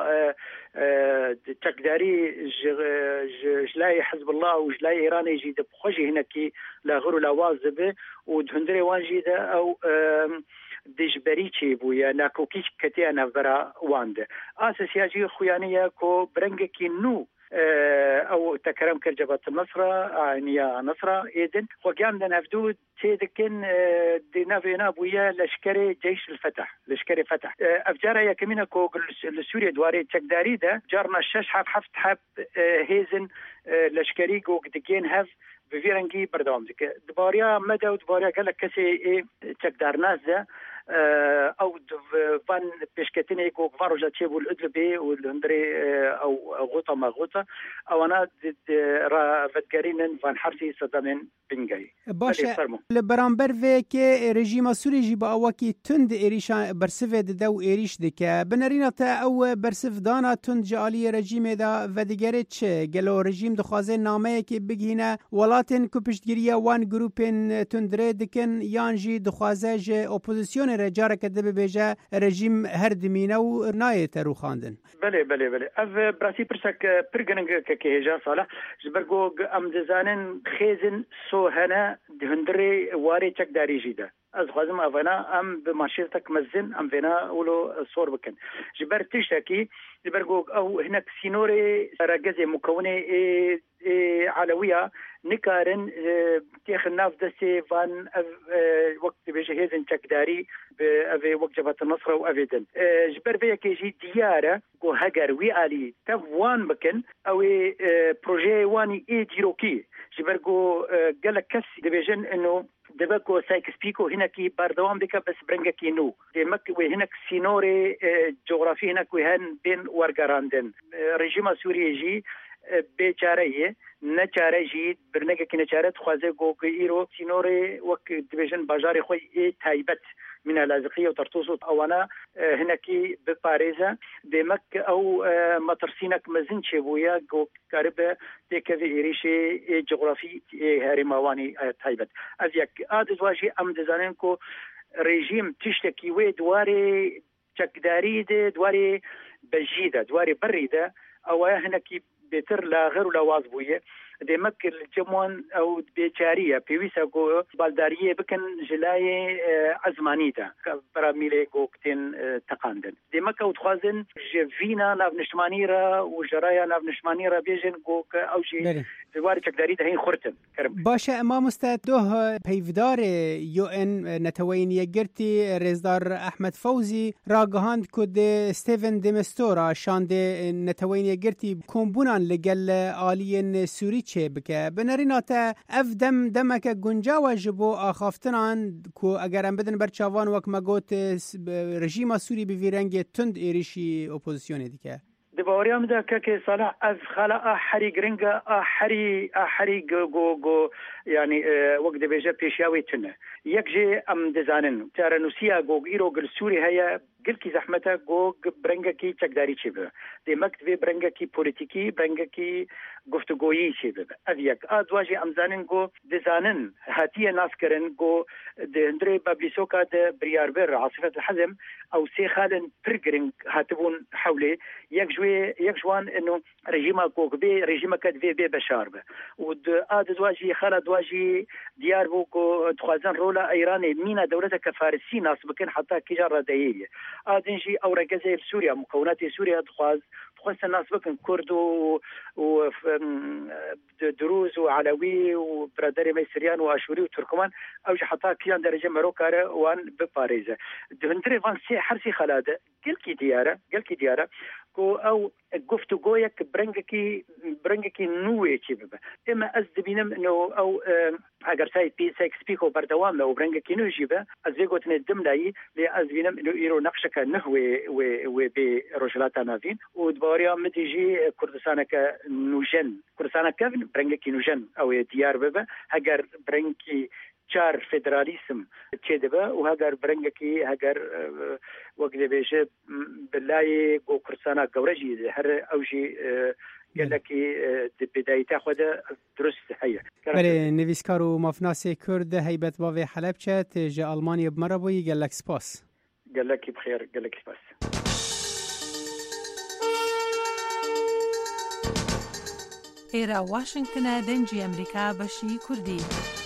چەکداری ji لای حزب الله و ji لای ئێرانê jî di xwejî hinekî لاغر و لاواز dibe û di hundirê wan jî de ew dijberî çêbûye nakokî ketiya navbera wan de asesiya jî xuyaniye ku birengekî nû ئەو تەکەرەم کرد جەبهەتە نەسرە ئاینیە نەسرە ئێدن خۆگیان دەنەفدوو تێ دکن دێناڤێنا بوویە لەشکەرێ جەیش الفتح لەشکەرێ فتح ئەفجارە یەکەمینە کۆ لە سووریە دوارێ چەکداریدا جارنا شەش حەف حەفت حەب هێزن لەشکەری گۆک دکێن هەف بڤێرەنگی بەردەوام دکە دباریا مەدە و دباریا گەلە کەسێ چەکدار نازدە ئەو van pêşketinê ku van roja çêbû li Idlibê û li hundirê ew gota me gota ewana ravetgerînin van hersî sedemên bingehî. Baş e li beramber vêkê rejîma Sûrî jî bi awakî tund êrîşa bersivê dide û êrîş dike. Binêrîna te ew bersivdana tund ji aliyê rejîmê de vedigerê çi? Gelo rejîm dixwaze nameyekê bigihîne welatên ku piştgiriya wan grûpên tundirê dikin yan jî dixwaze ji opozîsyonê رجارك دب بيجا رژیم هر دمینه و نایت رو خواندن. بله بله بله. اف براسی پرسک پرگنگ که هجا صالح جبرگو ام دزانن خیزن سوهنا دهندری واری چک داری جیده. از خوازم افنا ام به ماشیرتک مزن ام فينا ولو صور بكن جبر تشتكي جبرجو او هناك سينوري رجزه مكونه إيه إيه علويه نكارن تيخ الناف دسي فان وقت بجهزن تكداري بأفي وقت جبهة النصر وأفيدن جبر فيها كيجي ديارة جو هجر ويالي تفوان بكن أو بروجي واني إيه ديروكي جبرجو قالك كس دبيجن إنه دبكو سايكس بيكو هناكي باردوام بك بس برنجكي نو دمك وهناك سينوري جغرافي هناك وهن بين ورقراندن رژیم سوریه جی بیچاره نچاره جی برنگه کی نچاره خوازه گو ایرو سینوری وک دیویژن بازار خوی ای تایبت من الازقيه وترطوس وانا هناكي بباريزا دمك او مطرسينك مزن شبويا جو قرب تكفي ايريشي جغرافي هرمواني تايبت ازيك اد واجي ام دزانينكو رژیم تشتكي وي دواري چکداری ده دواري بجيده دواري بريده او هناكي بيتر لا غير ولا واظبويه دمك الجمون او بيچاريه بيويسا جو بالداريه بكن جلاي ازمانيدا براميلي جوكتين تقاندن دمك او تخازن جفينا ناف نشمانيرا وجرايا ناف نشمانيرا بيجن جوك او شي دواري چکداری ده هين خورتن باشه اما مستدوه پیودار یو ان نتوین یگرتی رزدار احمد فوزی راگهاند کد ستیون دمستورا شانده نتوین یگرتی کمبونان لگل آلین سوری چه بکه بنریناتا اف دم دمک گنجا و جبو آخافتنان کو اگرم بدن برچاوان وک مگوت رژیم سوری بویرنگ تند ایریشی اپوزیسیون دیگه دباوريام دا كاكي صلاح از خلا احري جرينجا احري احري جو جو يعني وقت بيجا بيشاوي تنه يكجي ام دزانن ترى نسيا جو ايرو جل سوري هيا قل كي زحمتها جو برنجا كي تقداري تشبه دي مكتبي برنجا كي بوليتيكي برنجا كي گفتگویی شبه اديك ادواجي ام زانن جو دزانن هاتيه ناس كرن جو دندري بابليسوكا د برياربر عاصفه الحزم او سي خالن برجرينج هاتبون حولي يكجوي يكجوان انه رژیم کوک بي رژیم کد بي بي بشار به ود اد دواجي خلا دواجي ديار بو کو تخازن رولا ايراني مينا دولتها كفارسي ناس بكن حتى كجاره داييه ادنجي او رجزائر سوريا مكونات سوريا تخاز تخاز الناس بكن كرد و دروز وعلوي وبرادري ميسريان واشوري وتركمان او حتى كيان درجه مروكا وان بباريزه دندري فان سي حرسي خلاده قال كي دياره قال كي دياره كو او گفتگویک برنگکی برنگکی نوعی چی ببه اما از دبینم انه او اگر سای پی سکس پیکو بردوام لو برنگکی نوجی به از ویگوت ندم لای لی از بینم انه ایرو نقشک نهوی و و به رجلات نافین و دباریا متیجی کردستان ک نوجن کردستان ک برنگکی نوجن او دیار ببه اگر برنگکی چار فدرالیسم چه دبه و هگر برنگکی هگر وقت بيجي بالله جو كرسانا جورجي هر اوجي قال لك بدايه تاخذ درست هي بله نویسکارو مافناس کرد هیبت باوی حلب چت جا المانیا بمربوی قال لك سپاس قال لك بخير قال لك سپاس ایرا واشنگتن دنجی امریکا بشی کردی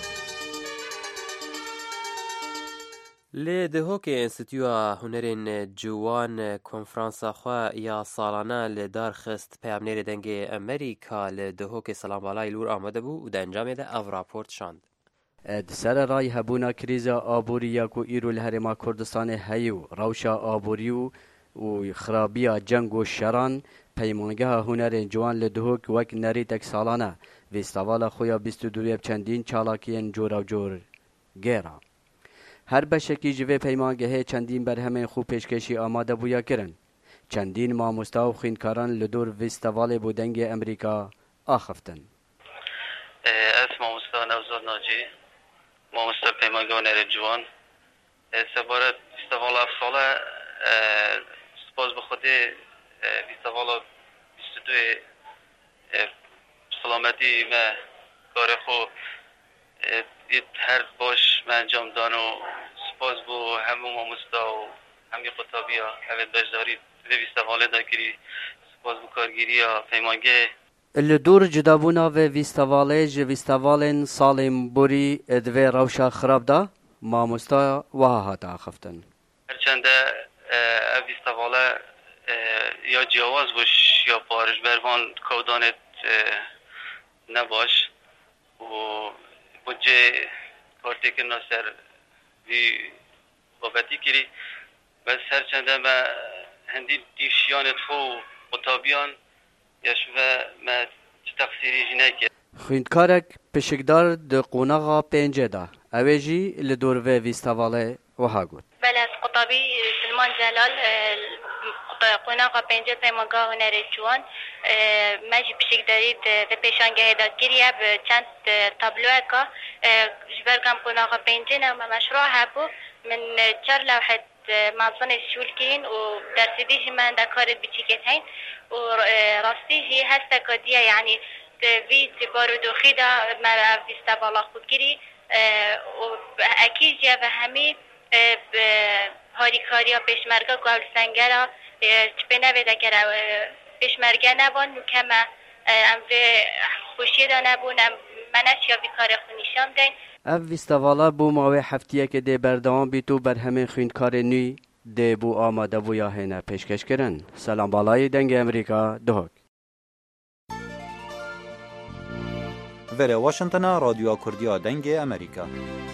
لی دهوکه انستیتویا هنرین جوان کنفرانسا خوا یا سالانه لدار خست پیامنیر دنگ امریکا لی دهوکه سلام بالای لور آمده بو و در انجام ده او راپورت شاند. سر رای هبونا کریزا آبوری یا کو ایرو الهرما کردستان هیو روشا آبوریو و خرابیا جنگ و شران پیمانگه هنرین جوان لی دهوک وک نری تک سالانه و استوالا خویا بیست و دویب چندین چالاکین جور و جور گیرا. هر بشکی جوه پیمانگه چندین برهمه خوب پیشکشی آماده بویا کرن. چندین ماموستا و خینکاران لدور ویستوال بودنگ امریکا آخفتن. اسم ماموستا نوزاد ناجی ماموستا پیمانگه و نر جوان سبارت ویستوال افساله سپاس بخوده ویستوال بیست و دوی سلامتی و کار خو هر باش من انجام دان و سپاس بۆ هەموو مامۆستا و هەمی قوتابیە ئەوێت بەشداری لە ویستەڤالێدا کردی سپاس بۆ کارگیریە پەیمانگە li dûr cidabûna vê vîstevalê ji vîstevalên salên borî divê rewşa xirab da mamosta wiha hate axiftin. Herçende ev vîstevale ya ciyawaz baş ya parişber van kewdanê ne baş û bûcê kartêkirina ser vî babetî kirî bes herçende me hindî dîşiyanê xwe û qutabiyan yaş ve me çi teqsîrî jî neke. Xwînkarek pişikdar di qonaxa pêncê da ew ê jî li dûr vê vîstevalê wiha got. بله قطبی سلمان جلال قناق پنجه پیمانگاه هنر جوان مجی بشک دارید و پیشانگه دادگیریه به چند تابلوه که جبرگم قناق پنجه نو مشروع هبو من چار لوحه مازن شول کرین و درسیدی جمان دا کارت بچیکت هین و راستی هی هسته کدیه یعنی وی بارودوخی دا مرا ویسته بالا خود گیری و اکیج یا و همی هاریکاریا پیشمرگا گل سنگرا چپنه ودا کرا پیشمرگا نبون مکمه ام و خوشی دا نبون منش یا بیکار خونیشام دین ev vîstevala bû mavê heftiyekê dê berdewam bît û berhemên xwînkarê nû dê bû amadebûya hêne pêşkêşkirin. Selambalayê dengê Amerîka dihok. Vere Washingtona Radyoya Kurdiya dengê Amerîka.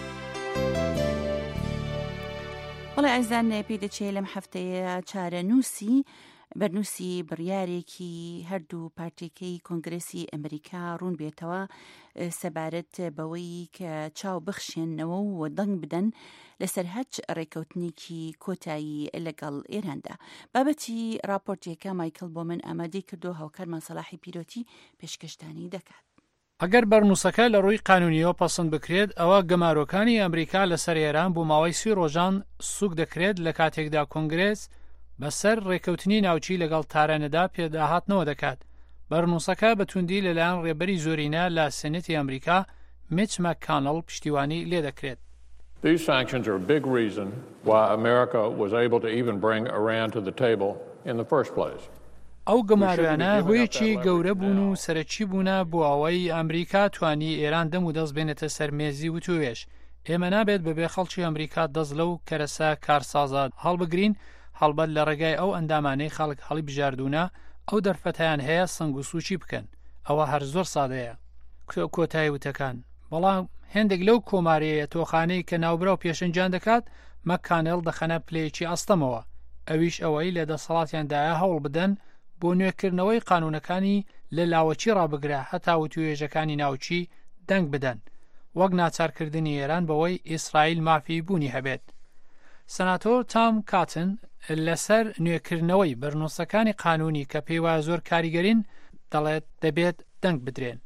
وڵی ئەزان پێ دەچێت لەم هەفتەیە چارەنووسی بەرنووسی بڕیارێکی هەردوو پارتێکەی کۆنگرێسی ئەمریکا ڕوون بێتەوە سەبارەت بەوەی کە چاو بخشێنەوە و دەنگ بدەن لەسەر هەچ ڕێکەوتنێکی کۆتایی لەگەڵ ئێراندا. بابەتی راپۆرتێکە مایکل بۆمن ئامادەی کردو هاوکارمان سەلاحی پیرۆتی پێشکەشتانی دەکات. ئەگەر بەرنووسەکە لە ڕووی قانونیەوە پەسەند بکرێت ئەوە گەمارۆکانی ئەمریکا لەسەر ئێران بۆ ماوەی سی ڕۆژان سوک دەکرێت لە کاتێکدا کۆنگرێس بەسەر ڕێکەوتنی ناوچی لەگەڵ تارانەدا پێداهاتنەوە دەکات. بەرنووسەکە بەتوندی لەلایەن ڕێبەری زۆرینە لە سێنێتی ئەمریکا میچ مەککانڵ پشتیوانی لێ دەکرێت. These sanctions are a big reason why America was able to even bring Iran to the table in the first place. ئەو گەماروانە هۆیەکی گەورە بوون و سەرەکی بوونە بۆ ئەوەی ئەمریکا توانی ئێران دەم و دەست بێنێتە سەرمێزی و توێش. ئێمە نابێت بەبێ خەڵکی ئەمریکا دەست لەو کەرەسە کارسازات هەڵبگرین هەڵبەت لە ڕێگای ئەو ئەندامانەی خەڵک هەڵی بژاردوونە ئەو دەرفەتیان هەیە سنگ و سوچی بکەن. ئەوە هەر زۆر سادەیە. کۆتایی وتەکان بەڵام هێندێک لەو کۆمارەیە تۆخانەی کە ناوبرا و پێشنجان دەکات مەککانێڵ دەخەنە پلەیەکی ئەستەمەوە. ئەویش ئەوەی لە دەسەڵاتیاندایە هەوڵ بدەن بۆ نوێکردنەوەی قانونەکانی لە لاوەچی ڕابگرە هەتا و توێژەکانی ناوچی دەنگ بدەن وەک ناچارکردنی ئێران بەوەی ئیسرائیل مافی بوونی هەبێت. سەناتۆر تام کاتن لەسەر نوێکردنەوەی بەرنووسەکانی قانونی کە پێی وایە زۆر کاریگەرین دەڵێت دەبێت دەنگ بدرێن.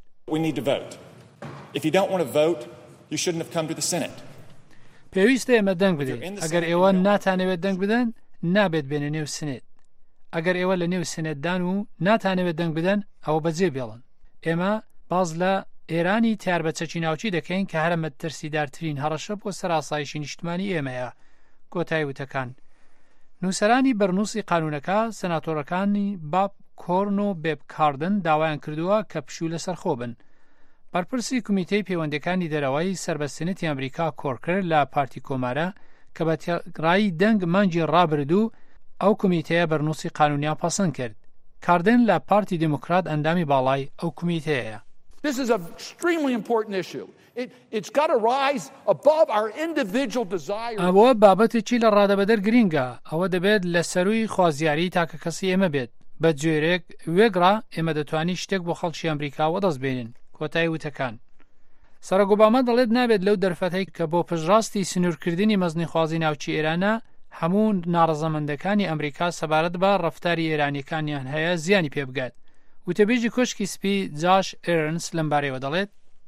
پێویستە ئێمە دەنگ بدەین. ئەگەر ئێوە ناتانەوێت دەنگ بدەن نابێت بێنە نێو سنێت. ئەگەر ئێوە لە نێو سنێتدان و ناتانەوێت دەنگ بدەن ئەوە بەجێ بێڵن. ئێمە باز لە ئێرانی تیار بە چەکی ناوچی دەکەین کە هەرە مەترسیدارترین هەڕەشە بۆ سەراسایشی نیشتمانی ئێمەیە. کۆتایی وتەکان نووسەرانی بەرنووسی قانونەکە سەناتۆرەکانی باب کۆرن و بێب کاردن داوایان کردووە کە پشوو لەسەر خۆ بن. بەرپرسی کومیتەی پەیوەندەکانی دەرەوەی سربەستنەتی ئەمریکا کۆڕکرد لە پارتی کۆمارە کە بە ڕایی دەنگ مانجی ڕابردوو ئەو کومیتەیە بەرنووسی قانونیان پەسەند کرد. کاردن لە پارتی دموکرات ئەندامی باڵای ئەو کومیتەیە. This is an extremely important issue. It, it's got to rise above our individual desires. ئەوە بابەتێکی لە ڕادەبەدەر گرینگە. ئەوە دەبێت لە سەروی خوازیاری تاکە کەسی ئێمە بێت. بە جۆرێک وێگرا ئێمە دەتوانین شتێک بۆ خەڵکی ئەمریکاوە دەست بێنین. کۆتایی وتەکان. سەرۆک ئۆباما دەڵێت نابێت لەو دەرفەتەی کە بۆ پشڕاستی سنوورکردنی مەزنی ناوچی ئێرانە هەموو ناڕەزەمەندەکانی ئەمریکا سەبارەت بە ڕەفتاری ئێرانیەکانیان هەیە زیانی پێ بگات. وتەبێژی کۆشکی سپی جاش ئێرنس لەمبارەیەوە دەڵێت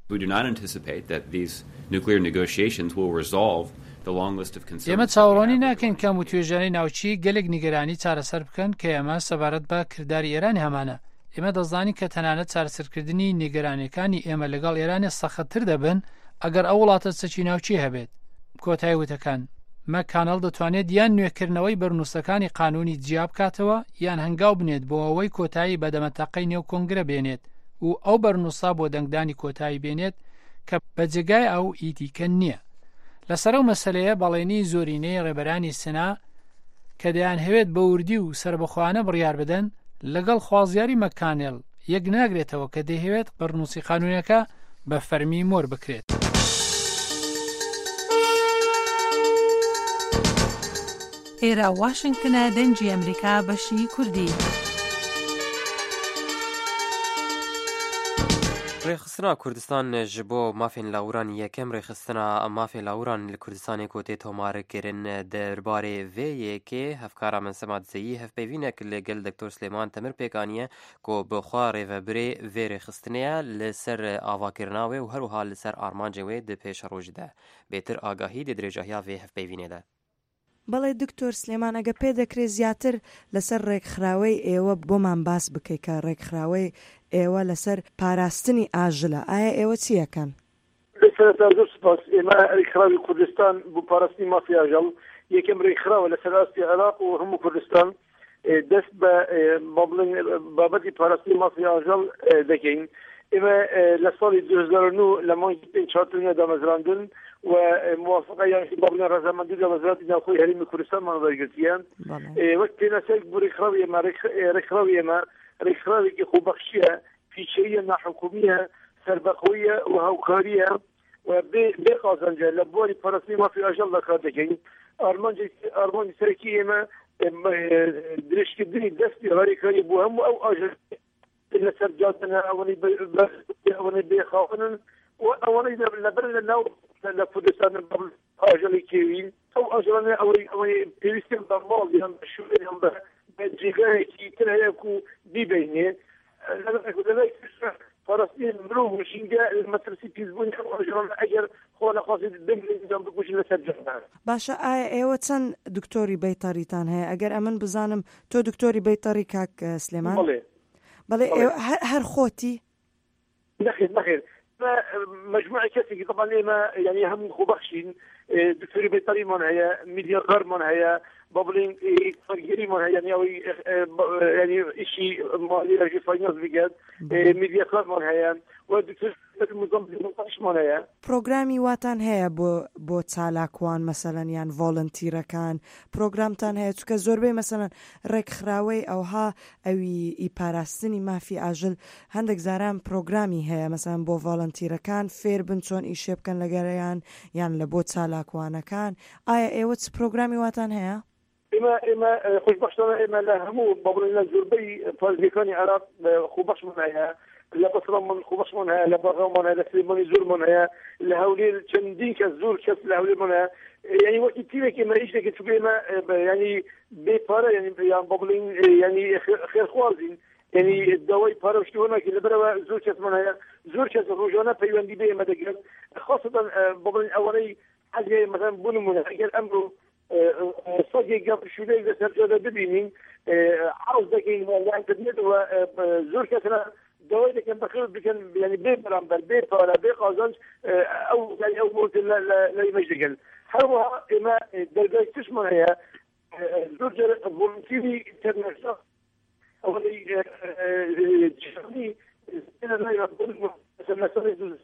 ئێمە چاوەڕوانی ناکەین کەم و توێژانی ناوچی گەلێک نیگەرانی چارەسەر بکەن کە ئێمە سەبارەت بە کردداری ئێرانی هەمانە. ئێمە دەزانی کە تەنانەت چارەسەرکردنی نیگەرانەکانی ئێمە لەگەڵ ئێرانی سەختتر دەبن ئەگەر ئەو وڵاتە چەکی ناوچی هەبێت. کۆتایی وتەکان مەکانەڵ دەتوانێت یان نوێکردنەوەی بەرنووسەکانی قانونی جیا بکاتەوە یان هەنگاو بنێت بۆ ئەوەی کۆتایی بەدەمەتەقەی نێو کۆنگرە بێنێت و ئەو بەرنووسا بۆ دەنگدانی کۆتایی بێنێت کە بەجێگای ئەو ئیتیکە نییە. لەسەر ئەو مەسەلەیە بەڵێنی زۆرینەی ڕێبەرانی سنا کە دەیانهەوێت بە وردی و سربەخواانە بڕیار بدەن لەگەڵ خوازیاری مەکانێڵ یەک ناگرێتەوە کە دەیەوێت بەرنووسی قانونیەکە بە فەرمی مۆر بکرێت. ئێرە واشنگتنە دەنگی ئەمریکا بەشی کوردی. ڕێخستنا کوردستان ji bo mafên lawran yekem rêxistina mafê lawran li Kurdistanê gotê tomarkirin derbarê vê yekê hevkara min Sema Dizeyî hevpeyvînek li gel Doktor Slêman Temir pêkaniye ku bi xwe rêvebirê vê rêxistinê ye li ser avakirina wê û her wiha li ser armancê wê di pêşerojî de. Bêtir agahî di dirêjahiya vê hevpeyvînê de. بەڵێ دکتۆر سلێمان ئەگە پێ دەکرێت زیاتر لەسەر ڕێکخراوەی ئێوە بۆمان باس بکەیت کە ڕێکخراوەی ئێوە لەسەر پاراستنی ئاژلە ئایا ئێوە چیەکەن؟ لەسەرتا زۆر سپاس. ئێمە ڕێکخراوی کوردستان بۆ پاراستنی مافی ئاژەڵ یەکەم ڕێکخراوە لەسەر ئاستی عێراق و هەموو کوردستان دەست بە بڵێن بابەتی پاراستنی مافی ئاژەڵ دەکەین. ئێمە لە ساڵی دوو هەزار و نۆ لە مانگی پێنج چارترینە دامەزراندن و موافقه یعنی بابل رضامندی در وزارت داخلی هریم کردستان من دارگرتیان وقت نسل بوری خراوی ما رخراوی ما رخراوی که خوب بخشیه پیچیه نحکومیه سربقویه و هوکاریه و به قازنجه لبوری پرسمی ما فی اجل لکارده که آرمان آرمان سرکی ما درش کردنی دستی هری کاری بو هم او اجل لسر جاتنا اونی ب اونی بخواهن و اونی لبر لنو لكردستان قبل أجل كيوين أو أجلنا أو أو بيرسم ضمال يهم شوفين يهم بجيغاه كي كنا يكو دي بينه لا أقول لك فلسطين مروه وشينجا المدرسة بيزبون أو أجلنا أجر خوانا قاصد الدم اللي بكوش لسجلنا. باشا أيوة تسن دكتوري بيطري تان هي أجر أمن بزانم تو دكتوري بيطري كاك سليمان. بلى بلى هر خوتي. نخير نخير. مجموعة كثيرة طبعا ما يعني هم خبخشين دكتوري بيطري من هي ملياردير من هي بابلين فريري من هي يعني يعني شيء مالي رجع فاينانس بجد ملياردير من هي ودكتور المنظم المنطقش من هي برنامجي واتن هي بو بو تالاكوان مثلا يعني فولنتيرا كان برنامج تان هي تك زوربي مثلا رك خراوي او ها اوي يبارستني ما في اجل عندك زاران برنامجي هي مثلا بو فولنتيرا كان فير بنتون ايشيب كان لغريان يعني لبو تالاكوانا كان اي اي واتس برنامجي واتن هي إما إما خوشبختنا إما لهمو بابلنا زوربي فازليكاني عراق خوبخش منها لا بصرا من خوبخش منها لا بغا منها لا سليماني زور منها لا هولي تشندين كزور كس لا هولي منها يعني وقت تيجي كما إيش لك تقول ما يعني بيبارا يعني يعني بابلين يعني خير خوازين يعني الدواء بارا وشتونا كي لبرا زور كس منها زور كس روجانا بيوان دي بيه مدقل خاصة بابلين أولي حاجة مثلا بونو منها أمره صدق قبل شوي إذا سرجنا ببينين عاوز ذكي يعني تبنيت وزور كثرة دوائر كان بخير بكن يعني بين برامبر بين ولا بين قازنج أو يعني أو موت لا لا لا يمجدقل هروها إما درجة تسمع هي زور جر فولنتيري ترنشة أو اللي جسمي أنا لا يقول مثلا مثلا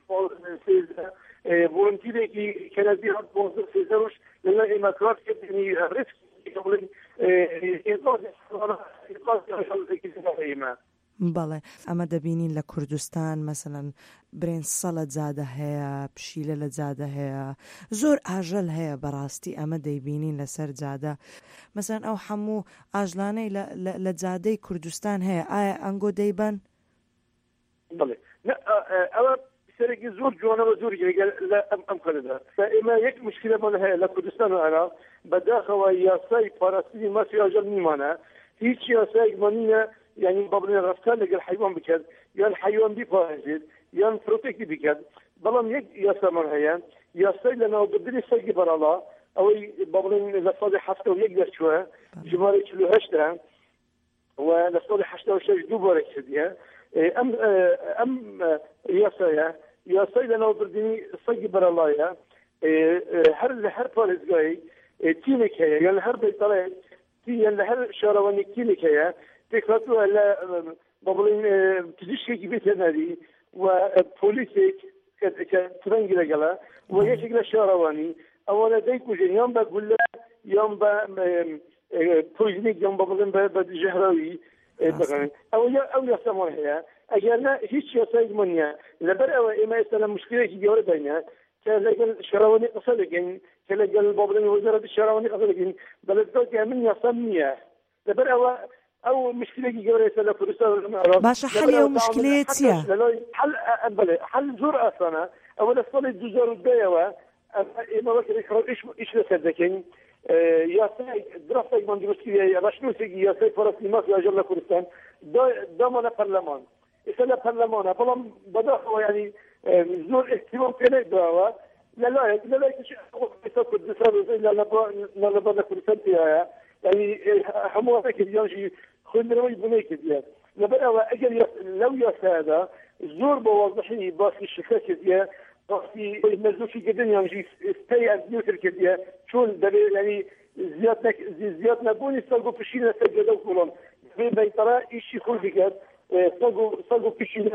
فولنتيري كي كان في حد موظف في زروش لله ما كرات يعني ريسك يقولون إنقاذ إنقاذ كذا بەڵێ ئەمە دەبینین لە کوردستان مەسەڵەن برێن سەڵە جادە هەیە پشیلە لە جادە هەیە زۆر ئاژەل هەیە بەڕاستی ئەمە دەیبینین لەسەر جادە مەسەڵەن ئەو هەموو ئاژلانەی لە جادەی کوردستان هەیە ئایا ئەنگۆ دەیبەن؟ بەڵێ ئەوە سەرێکی زۆر جوانەوە زۆر لە ئەم کارەدا ئێمە یەک مشکلەمان هەیە لە کوردستان و عێراق بەداخەوە یاسای پاراستنی مافی ئاژەڵ نیمانە هیچ یاسایەکمان نییە يعني بابنا رفتار لقى الحيوان بكذا يا الحيوان دي فاجد يا البروتيك دي بكذا بلام يك يا سمر هيا يا سيد لنا بدري سيجي برا الله او بابنا اذا صادي حفته ويقدر شويه جماري كيلو هشتها ولا صادي حشته وشيء دوبارك سديها ام ام يا سيا يا سيد لنا بدري سيجي برا الله يا هەر لە هەر پارێزگای تیمێک هەیە یان لە هەر بەیتەڵێ یان لە هەر شارەوانی تیمێک هەیە تێکاتوە لە بە بڵێن پزیشکێکی ڤێتەرنەری و پۆلیسێک کە ترەنگی لەگەڵە و یەکێک لە شارەوانی ئەوانە دەیکوژێن یان بە گولە یان بە پۆیزنێک یان بە بڵێن بە ژەهراوی بڵێن ئەو یاسامان هەیە ئەگەرنا هیچ یاسایمان نییە لەبەر ئەوە ئێمە ئێستا لە مشکلێکی گەورە داینە کە لەگەڵ شارەوانی قسە دەکەین کە لەگەڵ بە بڵێن وەزارەتی شارەوانی قسە دەکەین بەلەدەوتی من یاسام نییە لەبەر ئەوە ئەو مشکلێکی گەورە ئێستا لە کوردستان باشە حەلی ئەو مشکلەیە چییە؟ حەل زۆر ئاسانە ئەوە لە ساڵی دوو هەزار و دەیەوە ئێمە وەک ئیش لەسەر دەکەین یاسای دراستێکمان دروستکردی ڕاشنووسێکی یاسای پاراستنی مافی ئاژەڵ لە کوردستان دامانە پەرلەمان ئێستا لە پەرلەمانە بەڵام بەداخەوە ینی زۆر احتیمام پێ نەدراوە لەلایەک لەلایەکیش ئێستا کوردستان لەبەر لە کوردستان پێایە ینی هەموو کردیانشی خوێندنەوەی بنەی کردیە لەبەر ئەوە ئەگەر لەو یاسایەدا زۆر بە واضحی باسی شکە کردیە باسی مەزوکی کردنیانژی سپەی ئەزیوتر کردیە چۆن دەبێت ینی زیاد نەبوونی سەگ و پشین لەسەر گەدە و کوڵۆن بێ بەیتەڕا ئیشی خۆی بکات سەگ و پشین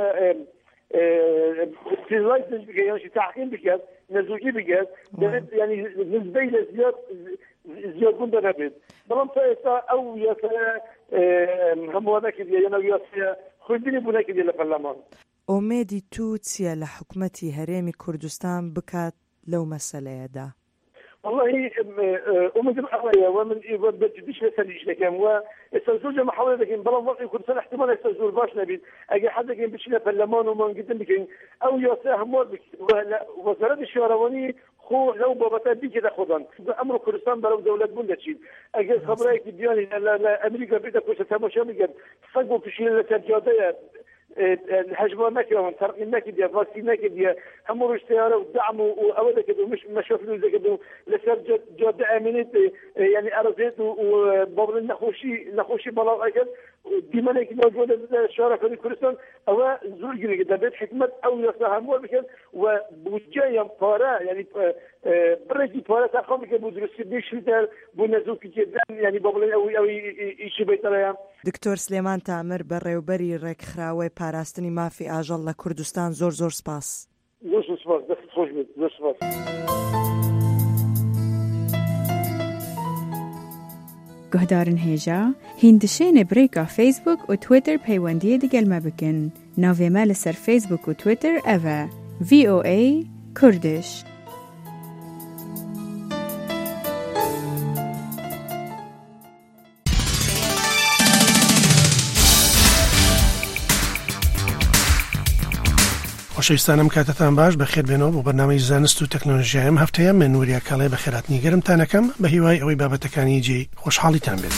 استیلای بکات یانشی تحقیم بکات نەزوکی بکات دەبێت ینی نسبەی لە زیاد زیادبوون دەنەبێت بەڵام تا ئێستا ئەو یاسایە هەموو نەکردیە یان ئەو یاسایە خوێندنی بوو نەکردیە لە پەرلەمان. ئۆمێدی تو چییە لە حکوومەتی هەرێمی کوردستان بکات لەو مەسەلەیەدا؟ والله أمدم أويا ومن بديش لساليش لكن واستنزوج محاولة لكن بلا وقت يكون سنة احتمال يستنزول باش نبيد أجي حدا كان بيشيل برلمان وما قدم لكن أو يساهم بك وزارة الشهرواني خو لو بابتا بيك ده خدان أمر كردستان برو دولة بندشين أجي خبرك دياني لا لا أمريكا بيتا كوشة تماشى مجد فجوا بيشيل لسالجادية الهجمه نكره ترقي نكديه فاكسين نكديه همور اشتياره ودعم واودا كده مش ما شافوا زي كده لسر جاد امنيت يعني ارزيت وبابل نخوشي نخوشي بلا اكل ديما لك موجوده الشارع في كردستان او زور كده بيت حكمه او يساهموا بكن وبوجايا بارا يعني برجي بارا تقوم بودرس بيشتر بنزوك جدا يعني بابل او او شي بيتريا دکتۆر سلێمان تامر بەڕێوبەری ڕێکخراوەی پاراستنی مافی ئاژەڵ لە کوردستان زۆر زۆر سپاس. زۆر سپاس دەست خۆش بێت زۆر سپاس. گۆهدارن هێژە هیندشێنێ برێکا فیسبوک و تویتر پەیوەندیە دەگەلمە بکن. ناوێمە لەسەر فیسبوک و تویتر ئەڤە ڤی ئۆ ئەی کوردش. خۆشەویستانم کاتتان باش بەخێر بێنەوە بۆ بەرنامەی زانست و تەکنۆلۆژیایم هەفتەیە من نووریا کاڵێ بەخێراتنی گەرمتانەکەم بە هیوای ئەوەی بابەتەکانی جێی خۆشحاڵیتان بێت.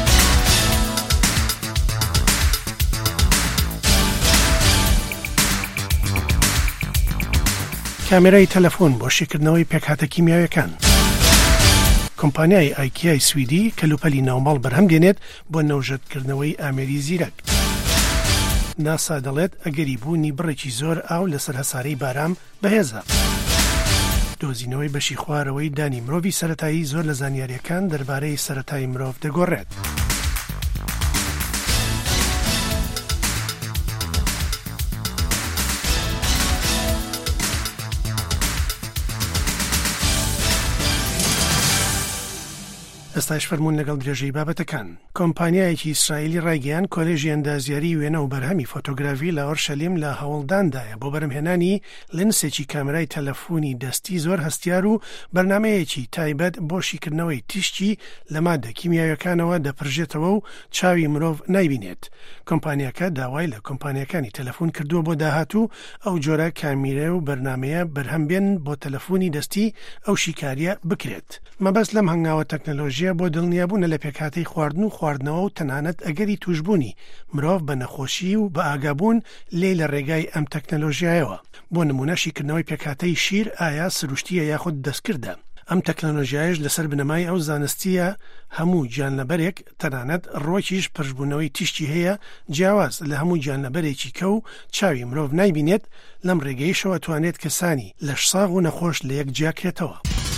کامێرای تەلەفۆن بۆ شێکردنەوەی پێکهاتە کیمیاویەکان. کۆمپانیای ئایکیای سویدی کەلوپەلی ناوماڵ بەرهەم دێنێت بۆ نەوژەتکردنەوەی ئامێری زیرەک. ناسا دەڵێت ئەگەری بوونی بڕێکی زۆر ئاو لەسەر هەسارەی بارام بەهێزە. دۆزینەوەی بەشی خوارەوەی دانی مرۆڤی سەرەتایی زۆر لە زانیاریەکان دەربارەی سەرەتایی مرۆڤ دەگۆڕێت. ئێستاش فەرموون لەگەڵ درێژەی بابەتەکان. کۆمپانیایەکی ئیسرائیلی ڕایگەیان کۆلێژی ئەندازیاری وێنە و بەرهەمی فۆتۆگرافی لە ئۆرشەلیم لە هەوڵداندایە بۆ بەرهەمهێنانی لێنسێکی کامێرای تەلەفۆنی دەستی زۆر هەستیار و بەرنمەیەکی تایبەت بۆ شیکردنەوەی تیشتی لە مادە کیمیاویەکانەوە دەپڕژێتەوە و چاوی مرۆڤ نایبینێت. کۆمپانیاکە داوای لە کۆمپانیەکانی تەلەفۆن کردووە بۆ داهاتوو ئەو جۆرە کامیرە و بەرنمەیە بەرهەمبێن بۆ تەلەفۆنی دەستی ئەو شیکاریە بکرێت. مەبەست لەم هەنگاوە تەکنۆلۆژی بۆ دڵنیابوونە لە پێکهاتەی خواردن و خواردنەوە و تەنانەت ئەگەری توشبوونی مرۆڤ بە نەخۆشی و بە ئاگابوون لێ لە ڕێگای ئەم تەکنۆلۆژیایەوە. بۆ نمونە شیکردنەوەی پێکهاتەی شیر ئایا سروشتیە یاخود دەستکردە. ئەم تەکنۆلۆژیایش لەسەر بنەمای ئەو زانستیە هەموو گیانلەبەرێک تەنانەت ڕۆکیش پشبوونەوەی تیشتی هەیە جیاواز لە هەموو گیانلەبەرێکی کە و چاوی مرۆڤ نایبینێت لەم ڕێگەیشەوە توانێت کەسانی لەشساغ و نەخۆش لە یەک جیاکرێتەوە.